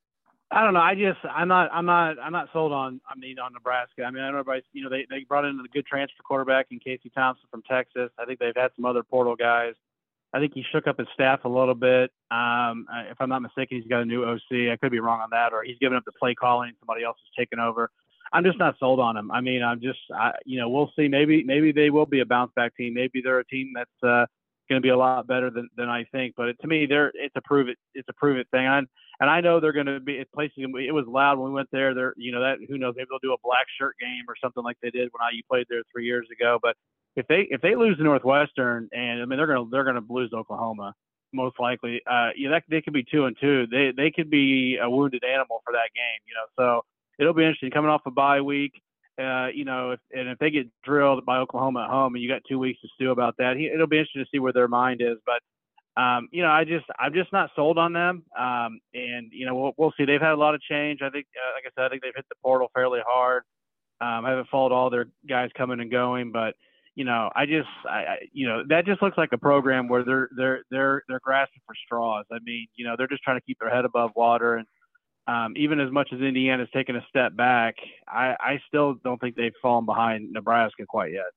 I don't know. I just I'm not I'm not I'm not sold on I mean on Nebraska. I mean I know everybody's you know they, they brought in a good transfer quarterback in Casey Thompson from Texas. I think they've had some other portal guys. I think he shook up his staff a little bit. Um, if I'm not mistaken, he's got a new O C. I could be wrong on that, or he's given up the play calling. Somebody else has taken over. I'm just not sold on him. I mean, I'm just, I, you know, we'll see. Maybe, maybe they will be a bounce back team. Maybe they're a team that's uh, going to be a lot better than, than I think. But it, to me, they're it's a prove it, it's a prove it thing. And, and I know they're going to be placing. It was loud when we went there. They're, you know, that who knows? Maybe they'll do a black shirt game or something like they did when I you played there three years ago. But if they if they lose to Northwestern, and I mean they're gonna they're gonna lose to Oklahoma most likely. Uh, you know, that they could be two and two. They they could be a wounded animal for that game. You know, so it'll be interesting coming off a bye week. Uh, you know, if, and if they get drilled by Oklahoma at home, and you got two weeks to stew about that, it'll be interesting to see where their mind is. But um, you know, I just I'm just not sold on them. Um, and you know, we'll we'll see. They've had a lot of change. I think, uh, like I said, I think they've hit the portal fairly hard. Um, I haven't followed all their guys coming and going, but you know, I just, I, I, you know, that just looks like a program where they're they're they're they're grasping for straws. I mean, you know, they're just trying to keep their head above water, and um, even as much as Indiana's taken a step back, I, I still don't think they've fallen behind Nebraska quite yet.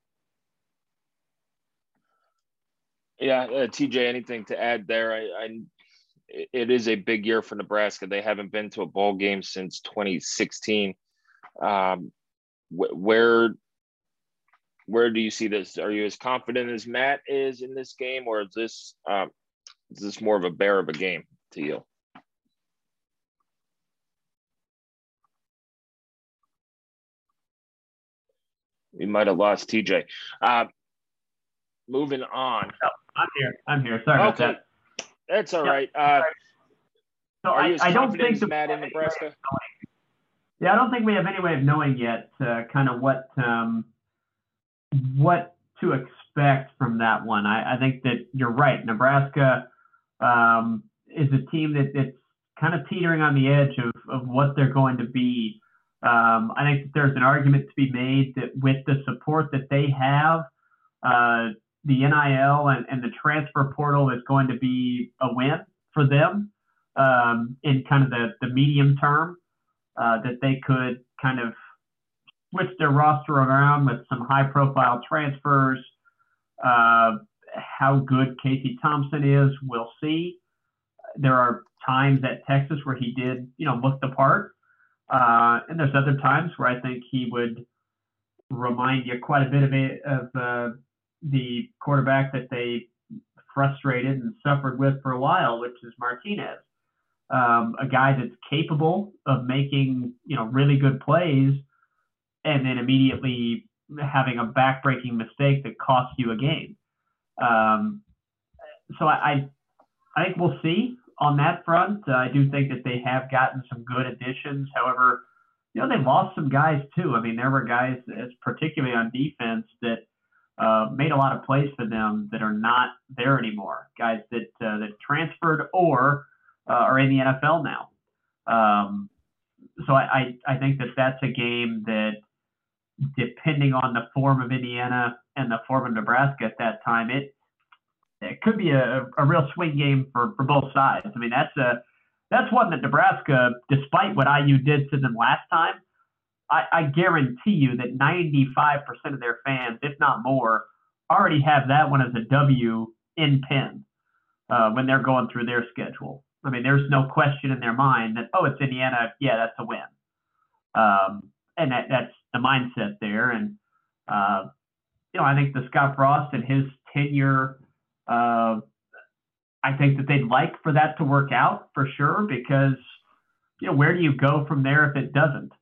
Yeah, uh, T J, anything to add there? I, I, it is a big year for Nebraska. They haven't been to a bowl game since twenty sixteen. Um, wh- where where do you see this? Are you as confident as Matt is in this game, or is this um, is this more of a bear of a game to you? We might have lost T J. Uh, moving on. Oh, I'm here. I'm here. Sorry okay. about that. That's all yeah. right. Uh, so are I, you as I don't confident think as the, Matt in Nebraska? Yeah, I don't think we have any way of knowing yet uh, kind of what um, what to expect from that one. I, I think that you're right. Nebraska um, is a team that, that's kind of teetering on the edge of, of what they're going to be. Um, I think that there's an argument to be made that with the support that they have, uh, the N I L and, and the transfer portal is going to be a win for them um, in kind of the, the medium term, uh, that they could kind of switch their roster around with some high-profile transfers. Uh, how good Casey Thompson is, we'll see. There are times at Texas where he did, you know, look the part. Uh, and there's other times where I think he would remind you quite a bit of, it, of uh, the quarterback that they frustrated and suffered with for a while, which is Martinez, um, a guy that's capable of making, you know, really good plays and then immediately having a back-breaking mistake that costs you a game. Um, so I, I think we'll see on that front. Uh, I do think that they have gotten some good additions. However, you know, they lost some guys too. I mean, there were guys, particularly on defense, that uh, made a lot of plays for them that are not there anymore. Guys that uh, that transferred or uh, are in the N F L now. Um, so I, I, I think that that's a game that, depending on the form of Indiana and the form of Nebraska at that time, it it could be a, a real swing game for, for both sides. I mean, that's a that's one that Nebraska, despite what I U did to them last time, I, I guarantee you that ninety-five percent of their fans, if not more, already have that one as a W in pen uh, when they're going through their schedule. I mean, there's no question in their mind that, oh, it's Indiana, yeah, that's a win. Um, and that, that's the mindset there. And, uh, you know, I think the Scott Frost and his tenure, uh, I think that they'd like for that to work out for sure, because, you know, where do you go from there if it doesn't?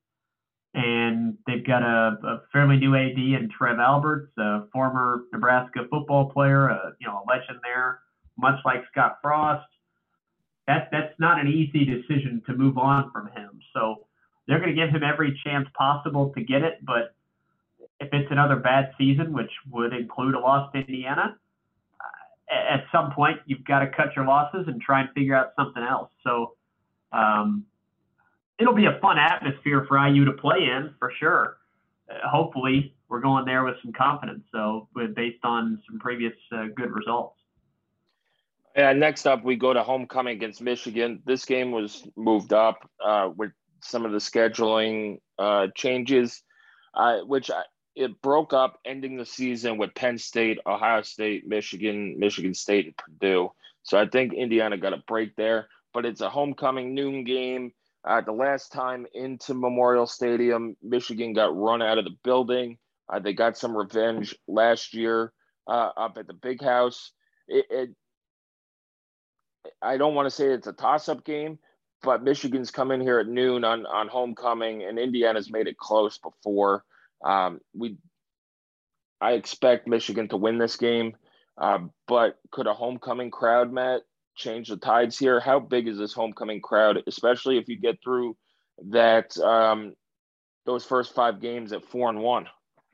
And they've got a, a fairly new A D in Trev Alberts, a former Nebraska football player, a, you know, a legend there, much like Scott Frost. That, that's not an easy decision to move on from him. So they're going to give him every chance possible to get it. But if it's another bad season, which would include a loss to Indiana, uh, at some point you've got to cut your losses and try and figure out something else. So um, it'll be a fun atmosphere for I U to play in for sure. Uh, hopefully we're going there with some confidence, so based on some previous uh, good results. Yeah, next up, we go to homecoming against Michigan. This game was moved up. uh, with some of the scheduling uh, changes, uh, which I, it broke up, ending the season with Penn State, Ohio State, Michigan, Michigan State, and Purdue. So I think Indiana got a break there, but it's a homecoming noon game. Uh, the last time into Memorial Stadium, Michigan got run out of the building. Uh, they got some revenge last year uh, up at the Big House. It, it, I don't want to say it's a toss-up game, but Michigan's come in here at noon on, on homecoming, and Indiana's made it close before. Um, we, I expect Michigan to win this game, uh, but could a homecoming crowd, Matt, change the tides here? How big is this homecoming crowd, especially if you get through that um, those first five games at four and one?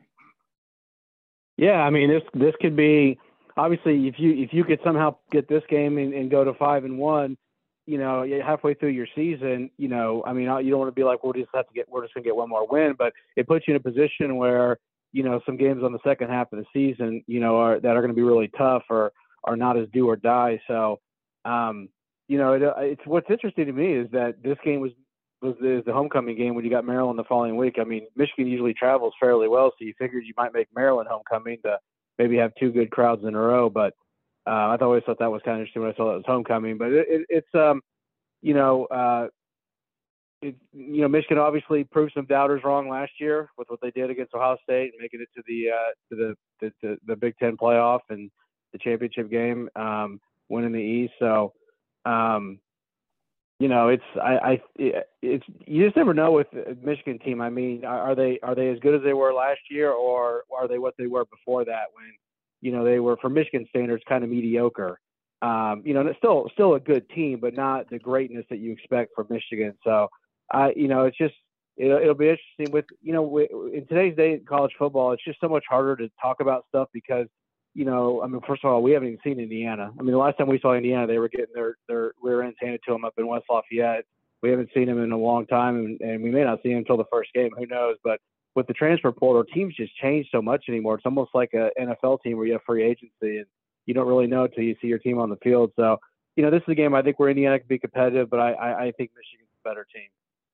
Yeah, I mean this this could be obviously if you if you could somehow get this game and, and go to five and one, you know, halfway through your season, you know, I mean you don't want to be like we'll just have to get we're just gonna get one more win, but it puts you in a position where you know some games on the second half of the season, you know, are that are going to be really tough or are not as do or die. So. Um, you know, it, it's what's interesting to me is that this game was was the, the homecoming game when you got Maryland the following week. I mean, Michigan usually travels fairly well, so you figured you might make Maryland homecoming to maybe have two good crowds in a row. But uh, I always thought that was kind of interesting when I saw that was homecoming. But it, it, it's um, you know, uh, it, you know, Michigan obviously proved some doubters wrong last year with what they did against Ohio State and making it to the uh, to the, the, the the Big Ten playoff and the championship game. Um, winning the East. So, um, you know, it's, I, I, it's, you just never know with the Michigan team. I mean, are they, are they as good as they were last year or are they what they were before that when, you know, they were for Michigan standards kind of mediocre. Um, you know, and it's still, still a good team, but not the greatness that you expect from Michigan. So, I, uh, you know, it's just, it'll, it'll be interesting with, you know, in today's day in college football, it's just so much harder to talk about stuff because, you know, I mean, first of all, we haven't even seen Indiana. I mean, the last time we saw Indiana, they were getting their, their rear ends handed to them up in West Lafayette. We haven't seen them in a long time, and, and we may not see them until the first game. Who knows? But with the transfer portal, teams just change so much anymore. It's almost like an N F L team where you have free agency, and you don't really know until you see your team on the field. So, you know, this is a game I think where Indiana can be competitive, but I, I, I think Michigan's a better team.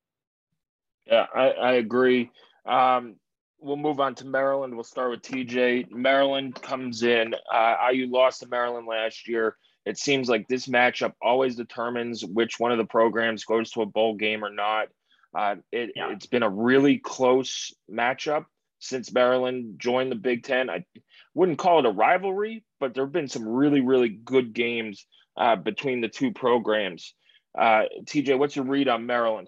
Yeah, I, I agree. Um, We'll move on to Maryland. We'll start with T J. Maryland comes in. Uh, I U lost to Maryland last year. It seems like this matchup always determines which one of the programs goes to a bowl game or not. Uh, it, yeah. It's been a really close matchup since Maryland joined the Big Ten. I wouldn't call it a rivalry, but there have been some really, really good games uh, between the two programs. Uh, T J, what's your read on Maryland?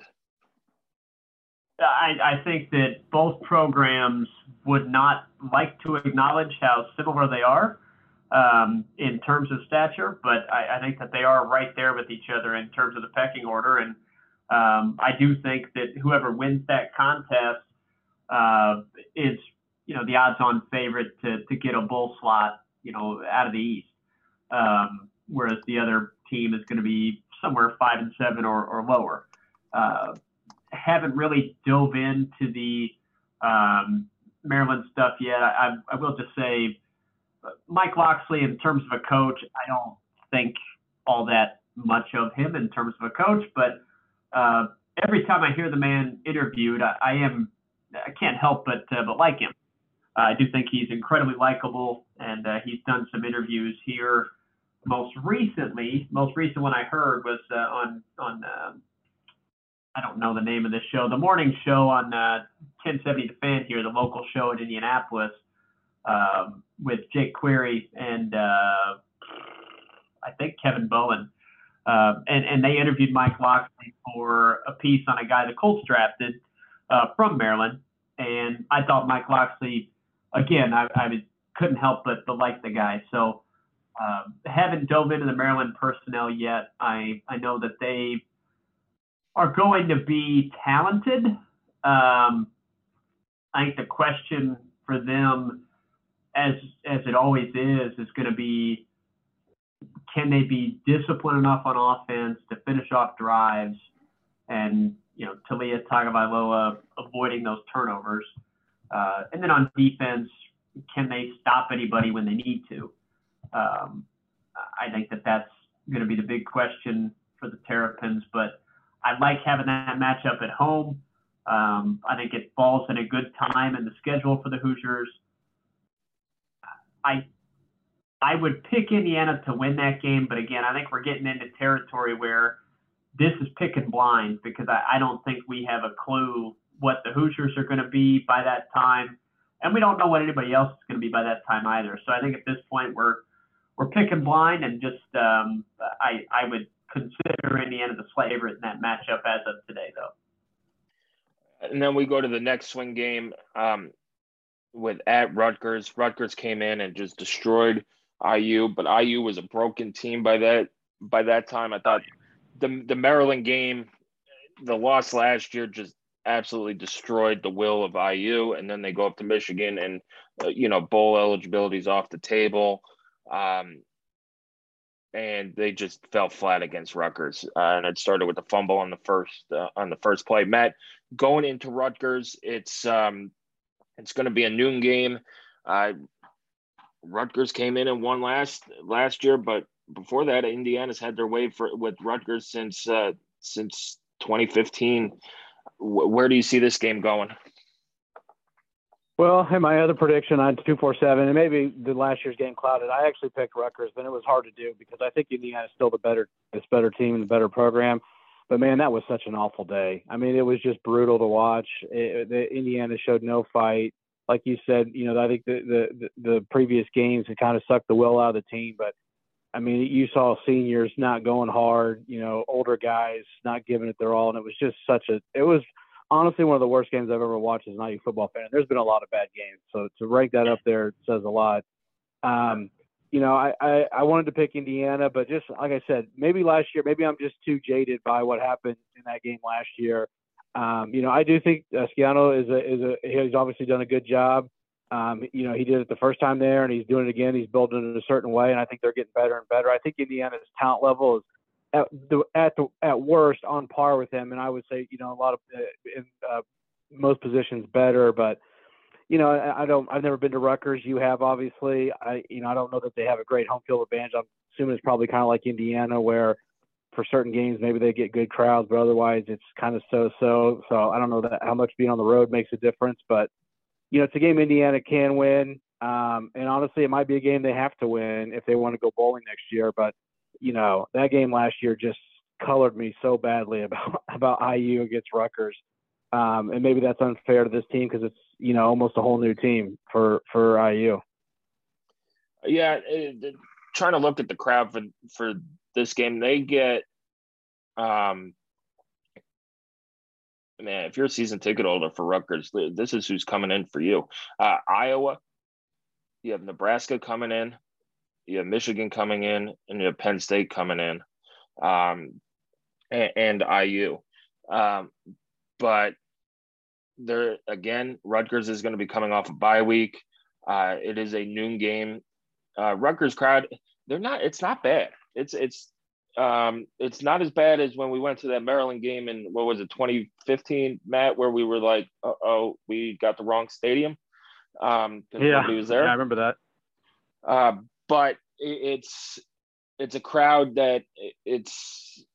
I, I think that both programs would not like to acknowledge how similar they are um, in terms of stature, but I, I think that they are right there with each other in terms of the pecking order. And um, I do think that whoever wins that contest uh, is, you know, the odds-on favorite to, to get a bowl slot, you know, out of the East, um, whereas the other team is going to be somewhere five and seven or, or lower. Uh, haven't really dove into the um, Maryland stuff yet. I, I will just say Mike Locksley, in terms of a coach, I don't think all that much of him in terms of a coach, but uh, every time I hear the man interviewed, I, I am I can't help but uh, but like him. Uh, I do think he's incredibly likable, and uh, he's done some interviews here. Most recently, most recent one I heard was uh, on on. Uh, I don't know the name of this show, the morning show on uh, ten seventy The Fan here, the local show in Indianapolis, um, with Jake Query and uh, I think Kevin Bowen. Uh, and, and they interviewed Mike Locksley for a piece on a guy the Colts drafted uh, from Maryland. And I thought Mike Locksley, again, I, I couldn't help but, but like the guy. So uh, haven't dove into the Maryland personnel yet. I, I know that they are going to be talented. Um, I think the question for them, as as it always is, is going to be, can they be disciplined enough on offense to finish off drives and, you know, Talia Tagovailoa avoiding those turnovers? Uh, and then on defense, can they stop anybody when they need to? Um, I think that that's going to be the big question for the Terrapins, but I like having that matchup at home. Um, I think it falls in a good time in the schedule for the Hoosiers. I I would pick Indiana to win that game, but again, I think we're getting into territory where this is picking blind because I, I don't think we have a clue what the Hoosiers are going to be by that time, and we don't know what anybody else is going to be by that time either. So I think at this point we're we're picking blind, and just um, I I would consider Indiana the slight favorite in that matchup as of today, though. And then we go to the next swing game um, with at Rutgers. Rutgers came in and just destroyed I U, but I U was a broken team by that by that time. I thought the the Maryland game, the loss last year, just absolutely destroyed the will of I U. And then they go up to Michigan, and uh, you know, bowl eligibility is off the table, um, and they just fell flat against Rutgers. Uh, and it started with the fumble on the first uh, on the first play. Matt, going into Rutgers, it's um, it's going to be a noon game. Uh, Rutgers came in and won last last year, but before that, Indiana's had their way for with Rutgers since uh, since twenty fifteen. W- where do you see this game going? Well, in my other prediction on two four seven, and maybe the last year's game clouded, I actually picked Rutgers, but it was hard to do because I think Indiana's still the better, this better team, the better program. But man, that was such an awful day. I mean, it was just brutal to watch. It, the, Indiana showed no fight. Like you said, you know, I think the, the, the previous games had kind of sucked the will out of the team. But, I mean, you saw seniors not going hard, you know, older guys not giving it their all. And it was just such a – it was honestly one of the worst games I've ever watched as an I U football fan. There's been a lot of bad games. So to rank that up there says a lot. Um, you know, I, I, I wanted to pick Indiana, but just like I said, maybe last year, maybe I'm just too jaded by what happened in that game last year. Um, you know, I do think uh, Schiano is a is a he's obviously done a good job. Um, you know, he did it the first time there, and he's doing it again. He's building it a certain way, and I think they're getting better and better. I think Indiana's talent level is at the at the at worst on par with him, and I would say, you know, a lot of uh, in uh, most positions better. But you know, I, I don't. I've never been to Rutgers. You have, obviously. I you know I don't know that they have a great home field advantage. I'm assuming it's probably kind of like Indiana, where for certain games, maybe they get good crowds, but otherwise it's kind of so-so. So I don't know that how much being on the road makes a difference, but you know, it's a game Indiana can win. Um, and honestly, it might be a game they have to win if they want to go bowling next year. But you know, that game last year just colored me so badly about, about I U against Rutgers. Um, and maybe that's unfair to this team because it's, you know, almost a whole new team for, for I U. Yeah. It, trying to look at the crowd for, for, this game, they get, um, man, if you're a season ticket holder for Rutgers, this is who's coming in for you. Uh, Iowa, you have Nebraska coming in, you have Michigan coming in, and you have Penn State coming in, um, and, and I U. Um, but there again, Rutgers is going to be coming off a bye week. Uh, it is a noon game. Uh, Rutgers crowd, they're not. It's not bad. It's it's um it's not as bad as when we went to that Maryland game in what was it twenty fifteen, Matt, where we were like, oh, we got the wrong stadium. Um, yeah, nobody was there. Yeah, I remember that. Uh, but it, it's it's a crowd that it's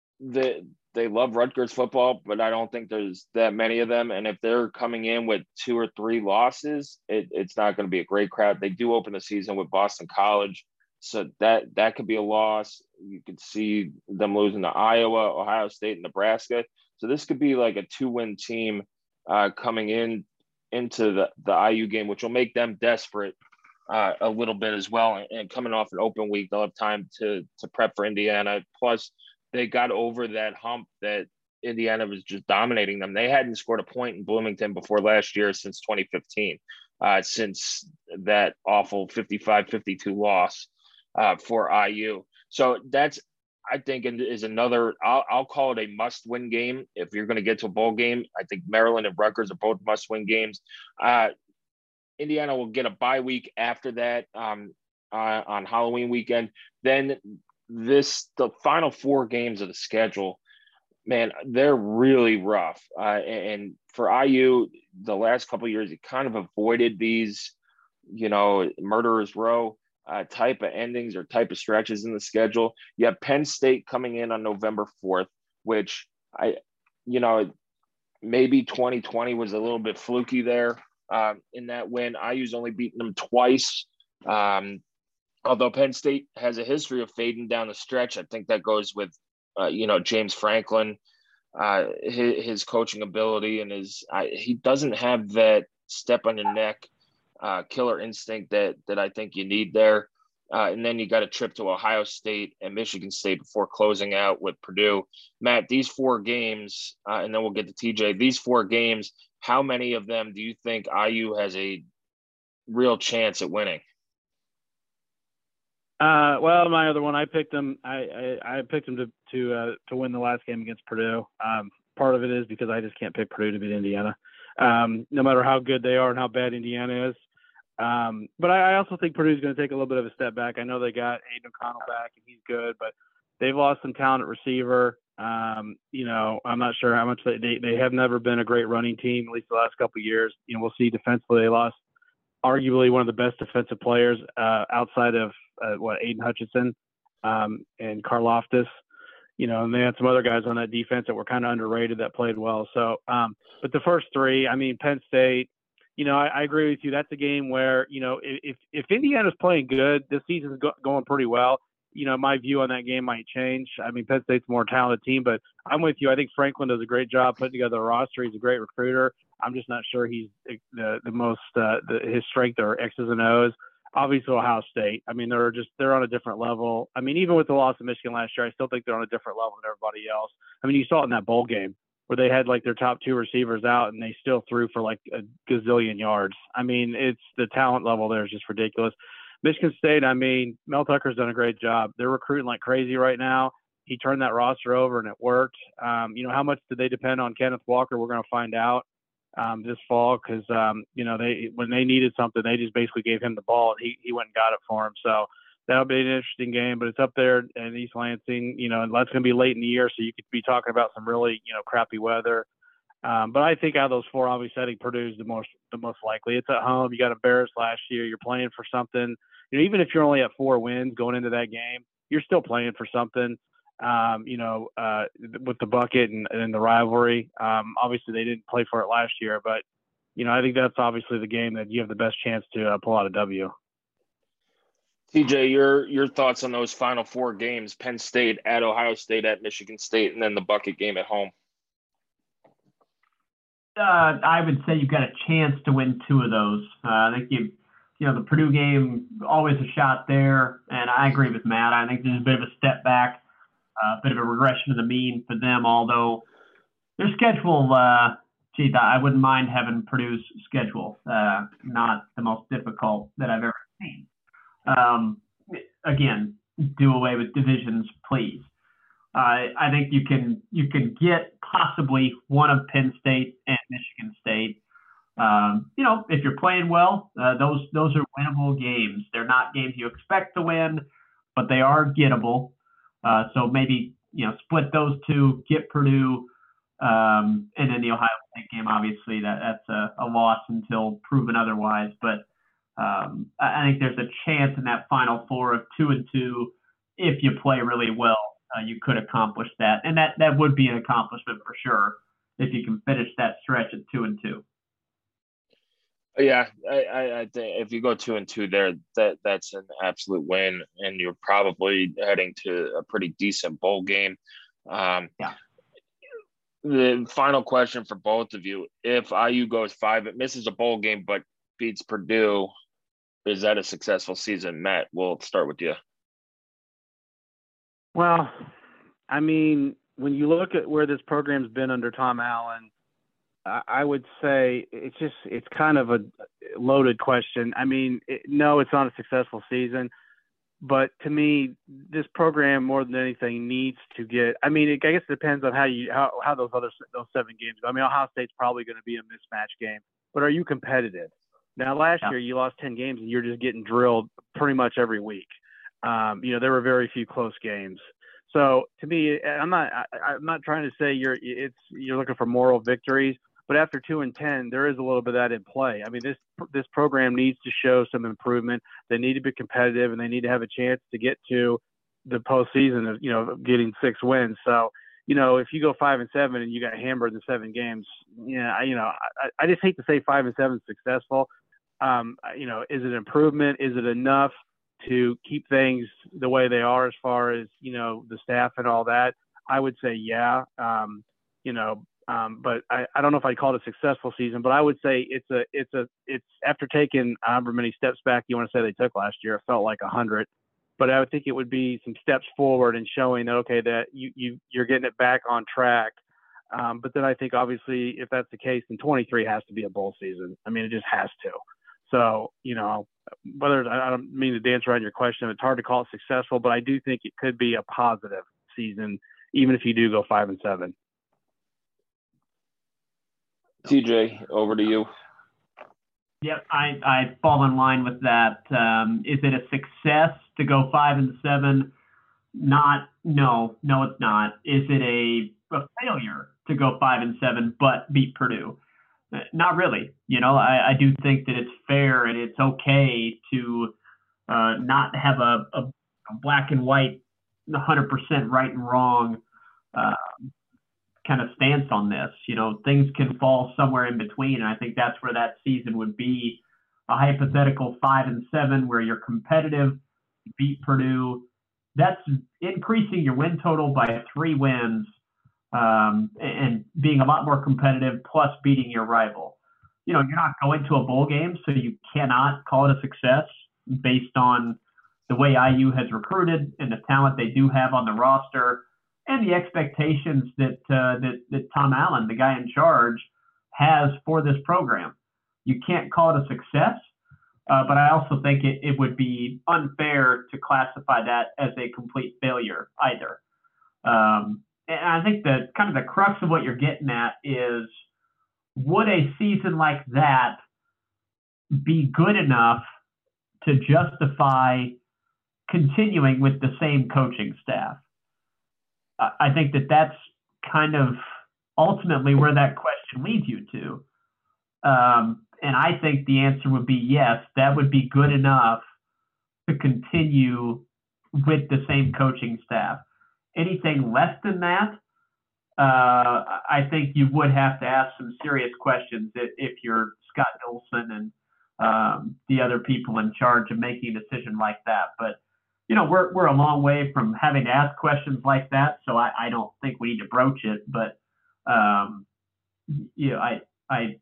the they love Rutgers football, but I don't think there's that many of them. And if they're coming in with two or three losses, it, it's not going to be a great crowd. They do open the season with Boston College. So that that could be a loss. You could see them losing to Iowa, Ohio State, and Nebraska. So this could be like a two-win team uh, coming in into the, the I U game, which will make them desperate uh, a little bit as well. And, and coming off an open week, they'll have time to to prep for Indiana. Plus, they got over that hump that Indiana was just dominating them. They hadn't scored a point in Bloomington before last year since twenty fifteen, uh, since that awful fifty-five fifty-two loss. Uh, for I U. So that's, I think, is another, I'll, I'll call it a must-win game. If you're going to get to a bowl game, I think Maryland and Rutgers are both must-win games. Uh, Indiana will get a bye week after that um, uh, on Halloween weekend. Then this, the final four games of the schedule, man, they're really rough. Uh, and for I U, the last couple of years, it kind of avoided these, you know, murderer's row Uh, type of endings or type of stretches in the schedule. You have Penn State coming in on November fourth, which I, you know, maybe twenty twenty was a little bit fluky there uh, in that win. I U's only beaten them twice. Um, although Penn State has a history of fading down the stretch, I think that goes with, uh, you know, James Franklin, uh, his, his coaching ability, and his I, he doesn't have that step on your neck, uh, killer instinct that that I think you need there. Uh, and then you got a trip to Ohio State and Michigan State before closing out with Purdue. Matt, these four games, uh, and then we'll get to T J. These four games, how many of them do you think I U has a real chance at winning? Uh, well, my other one, I picked them. I, I, I picked them to to uh, to win the last game against Purdue. Um, part of it is because I just can't pick Purdue to beat Indiana, um, no matter how good they are and how bad Indiana is. Um, but I, I also think Purdue's going to take a little bit of a step back. I know they got Aiden O'Connell back and he's good, but they've lost some talent at receiver. Um, you know, I'm not sure how much they, they, they have never been a great running team, at least the last couple of years. You know, we'll see defensively. They lost arguably one of the best defensive players, uh, outside of, uh, what, Aiden Hutchinson, um, and Karlaftis, you know, and they had some other guys on that defense that were kind of underrated that played well. So, um, but the first three, I mean, Penn State, you know, I, I agree with you. That's a game where, you know, if if Indiana's playing good, this season's go, going pretty well. You know, my view on that game might change. I mean, Penn State's a more talented team, but I'm with you. I think Franklin does a great job putting together a roster. He's a great recruiter. I'm just not sure he's the the most uh, the, his strength are X's and O's. Obviously, Ohio State. I mean, they're just they're on a different level. I mean, even with the loss of Michigan last year, I still think they're on a different level than everybody else. I mean, you saw it in that bowl game where they had like their top two receivers out and they still threw for like a gazillion yards. I mean, it's the talent level there is just ridiculous. Michigan State, I mean, Mel Tucker's done a great job. They're recruiting like crazy right now. He turned that roster over and it worked. Um, you know, how much did they depend on Kenneth Walker? We're going to find out um, this fall because, um, you know, they when they needed something, they just basically gave him the ball and he, he went and got it for him. So that'll be an interesting game, but it's up there in East Lansing, you know, and that's going to be late in the year, so you could be talking about some really, you know, crappy weather. Um, but I think out of those four, obviously, I think Purdue's the most the most likely. It's at home. You got embarrassed last year. You're playing for something. You know, even if you're only at four wins going into that game, you're still playing for something. Um, you know, uh, with the bucket and, and the rivalry. Um, obviously, they didn't play for it last year, but you know, I think that's obviously the game that you have the best chance to uh, pull out a W. T J, your your thoughts on those final four games: Penn State, at Ohio State, at Michigan State, and then the bucket game at home. Uh, I would say you've got a chance to win two of those. Uh, I think you, you know, the Purdue game, always a shot there, and I agree with Matt. I think there's a bit of a step back, a uh, bit of a regression to the mean for them. Although their schedule, uh, gee, I wouldn't mind having Purdue's schedule. Uh, not the most difficult that I've ever seen. Um, again, do away with divisions, please. Uh, I think you can you can get possibly one of Penn State and Michigan State. Um, you know, if you're playing well, uh, those those are winnable games. They're not games you expect to win, but they are gettable. Uh, so maybe you know split those two, get Purdue, um, and then the Ohio State game. Obviously, that that's a, a loss until proven otherwise, but. Um, I think there's a chance in that Final Four of two and two, if you play really well, uh, you could accomplish that, and that, that would be an accomplishment for sure if you can finish that stretch at two and two. Yeah, I, I, I think if you go two and two there, that that's an absolute win, and you're probably heading to a pretty decent bowl game. Um, yeah. The final question for both of you: if I U goes five, it misses a bowl game, but beats Purdue. Is that a successful season? Matt, we'll start with you. Well, I mean, when you look at where this program's been under Tom Allen, I would say it's just it's kind of a loaded question. I mean, it, no, it's not a successful season, but to me, this program more than anything needs to get. I mean, it, I guess it depends on how you how, how those other those seven games go. I mean, Ohio State's probably going to be a mismatch game, but are you competitive? Now, last yeah. year you lost ten games and you're just getting drilled pretty much every week. Um, you know, there were very few close games. So to me, I'm not I, I'm not trying to say you're it's you're looking for moral victories, but after two and ten, there is a little bit of that in play. I mean, this this program needs to show some improvement. They need to be competitive, and they need to have a chance to get to the postseason of you know getting six wins. So you know, if you go five and seven and you got hammered in seven games, yeah, I, you know, I, I just hate to say five and seven is successful. Um, you know, is it improvement? Is it enough to keep things the way they are as far as, you know, the staff and all that? I would say, yeah. Um, you know, um, but I, I don't know if I'd call it a successful season, but I would say it's a, it's a, it's after taking however many steps back you want to say they took last year, it felt like a hundred. But I would think it would be some steps forward and showing that, okay, that you, you, you're getting it back on track. Um, but then I think, obviously, if that's the case, then twenty-three has to be a bowl season. I mean, it just has to. So, you know, whether I don't mean to dance around your question. It's hard to call it successful, but I do think it could be a positive season, even if you do go five and seven. T J, over to you. Yep, I, I fall in line with that. Um, is it a success to go five and seven? Not, no, no, it's not. Is it a, a failure to go five and seven but beat Purdue? Uh, not really. You know, I, I do think that it's fair and it's okay to uh, not have a, a, a black and white, one hundred percent right and wrong uh, kind of stance on this. You know, things can fall somewhere in between, and I think that's where that season would be a hypothetical five and seven where you're competitive, beat Purdue. That's increasing your win total by three wins um, and being a lot more competitive, plus beating your rival. You know, you're not going to a bowl game, so you cannot call it a success based on the way I U has recruited and the talent they do have on the roster, and the expectations that, uh, that that Tom Allen, the guy in charge, has for this program. You can't call it a success, uh, but I also think it, it would be unfair to classify that as a complete failure either. Um, and I think that kind of the crux of what you're getting at is, would a season like that be good enough to justify continuing with the same coaching staff? I think that that's kind of ultimately where that question leads you to. Um, and I think the answer would be yes, that would be good enough to continue with the same coaching staff. Anything less than that, uh, I think you would have to ask some serious questions if, if you're Scott Dolson and um, the other people in charge of making a decision like that. But you know, we're we're a long way from having to ask questions like that, so I, I don't think we need to broach it. But um, you know, I I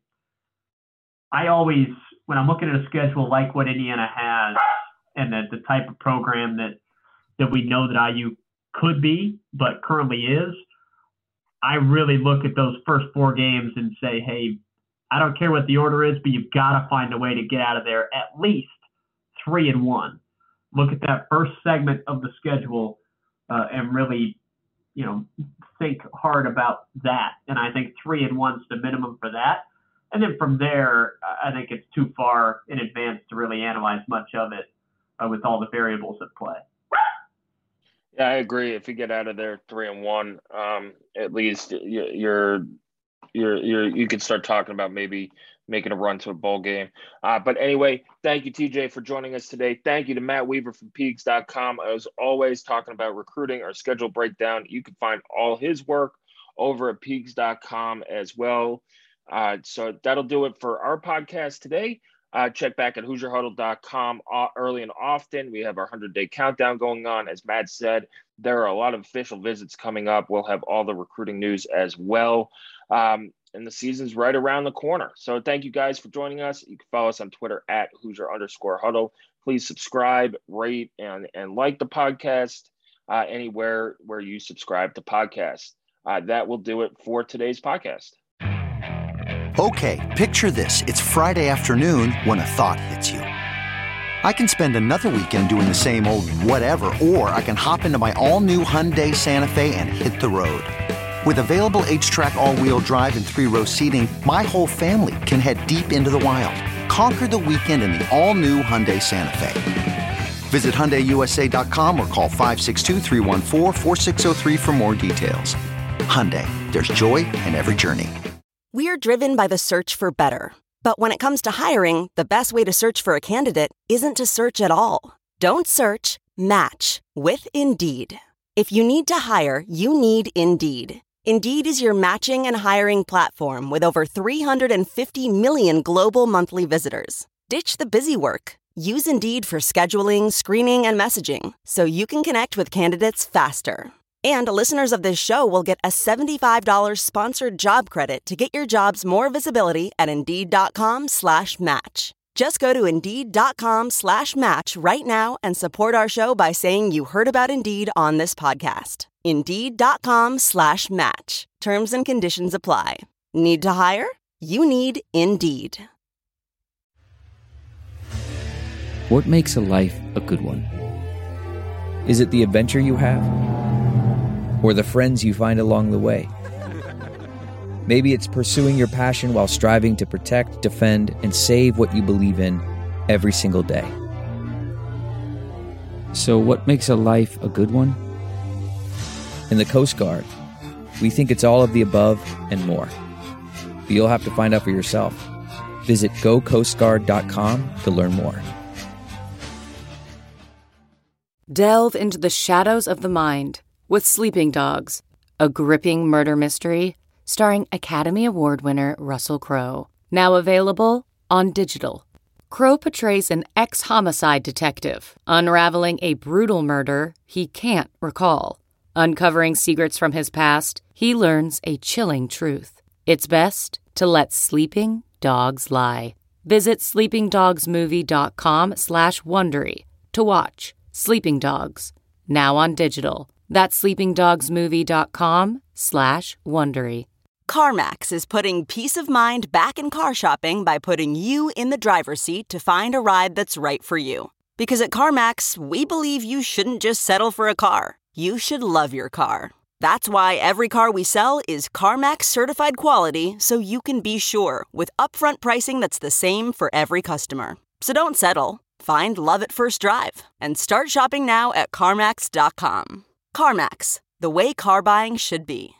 I always, when I'm looking at a schedule like what Indiana has and the, the type of program that that we know that I U could be, but currently is, I really look at those first four games and say, hey, I don't care what the order is, but you've got to find a way to get out of there at least three and one. Look at that first segment of the schedule uh, and really, you know, think hard about that. And I think three and one's the minimum for that. And then from there, I think it's too far in advance to really analyze much of it uh, with all the variables at play. Yeah, I agree. If you get out of there three and one, um, at least you're you're you're you can start talking about maybe making a run to a bowl game. Uh, but anyway, thank you, T J, for joining us today. Thank you to Matt Weaver from Peegs dot com. As always, talking about recruiting, our schedule breakdown. You can find all his work over at Peegs dot com as well. Uh, so that'll do it for our podcast today. Uh, check back at Hoosier Huddle dot com early and often. We have our hundred-day countdown going on. As Matt said, there are a lot of official visits coming up. We'll have all the recruiting news as well. Um, and the season's right around the corner. So thank you guys for joining us. You can follow us on Twitter at Hoosier underscore Huddle. Please subscribe, rate, and, and like the podcast uh, anywhere where you subscribe to podcasts. Uh, that will do it for today's podcast. Okay, picture this. It's Friday afternoon when a thought hits you. I can spend another weekend doing the same old whatever, or I can hop into my all-new Hyundai Santa Fe and hit the road. With available H-Track all-wheel drive and three-row seating, my whole family can head deep into the wild. Conquer the weekend in the all-new Hyundai Santa Fe. Visit Hyundai U S A dot com or call five six two, three one four, four six zero three for more details. Hyundai, there's joy in every journey. We're driven by the search for better. But when it comes to hiring, the best way to search for a candidate isn't to search at all. Don't search, match with Indeed. If you need to hire, you need Indeed. Indeed is your matching and hiring platform with over three hundred fifty million global monthly visitors. Ditch the busy work. Use Indeed for scheduling, screening, and messaging so you can connect with candidates faster. And listeners of this show will get a seventy-five dollars sponsored job credit to get your jobs more visibility at Indeed.com slash match. Just go to Indeed.com slash match right now and support our show by saying you heard about Indeed on this podcast. Indeed.com slash match. Terms and conditions apply. Need to hire? You need Indeed. What makes a life a good one? Is it the adventure you have? Or the friends you find along the way? Maybe it's pursuing your passion while striving to protect, defend, and save what you believe in every single day. So what makes a life a good one? In the Coast Guard, we think it's all of the above and more. But you'll have to find out for yourself. Visit go coast guard dot com to learn more. Delve into the shadows of the mind with Sleeping Dogs, a gripping murder mystery starring Academy Award winner Russell Crowe. Now available on digital. Crowe portrays an ex-homicide detective unraveling a brutal murder he can't recall. Uncovering secrets from his past, he learns a chilling truth. It's best to let sleeping dogs lie. Visit sleepingdogsmovie.com slash Wondery to watch Sleeping Dogs, now on digital. That's sleepingdogsmovie.com slash Wondery. CarMax is putting peace of mind back in car shopping by putting you in the driver's seat to find a ride that's right for you. Because at CarMax, we believe you shouldn't just settle for a car. You should love your car. That's why every car we sell is CarMax certified quality, so you can be sure with upfront pricing that's the same for every customer. So don't settle. Find love at first drive and start shopping now at CarMax dot com. CarMax, the way car buying should be.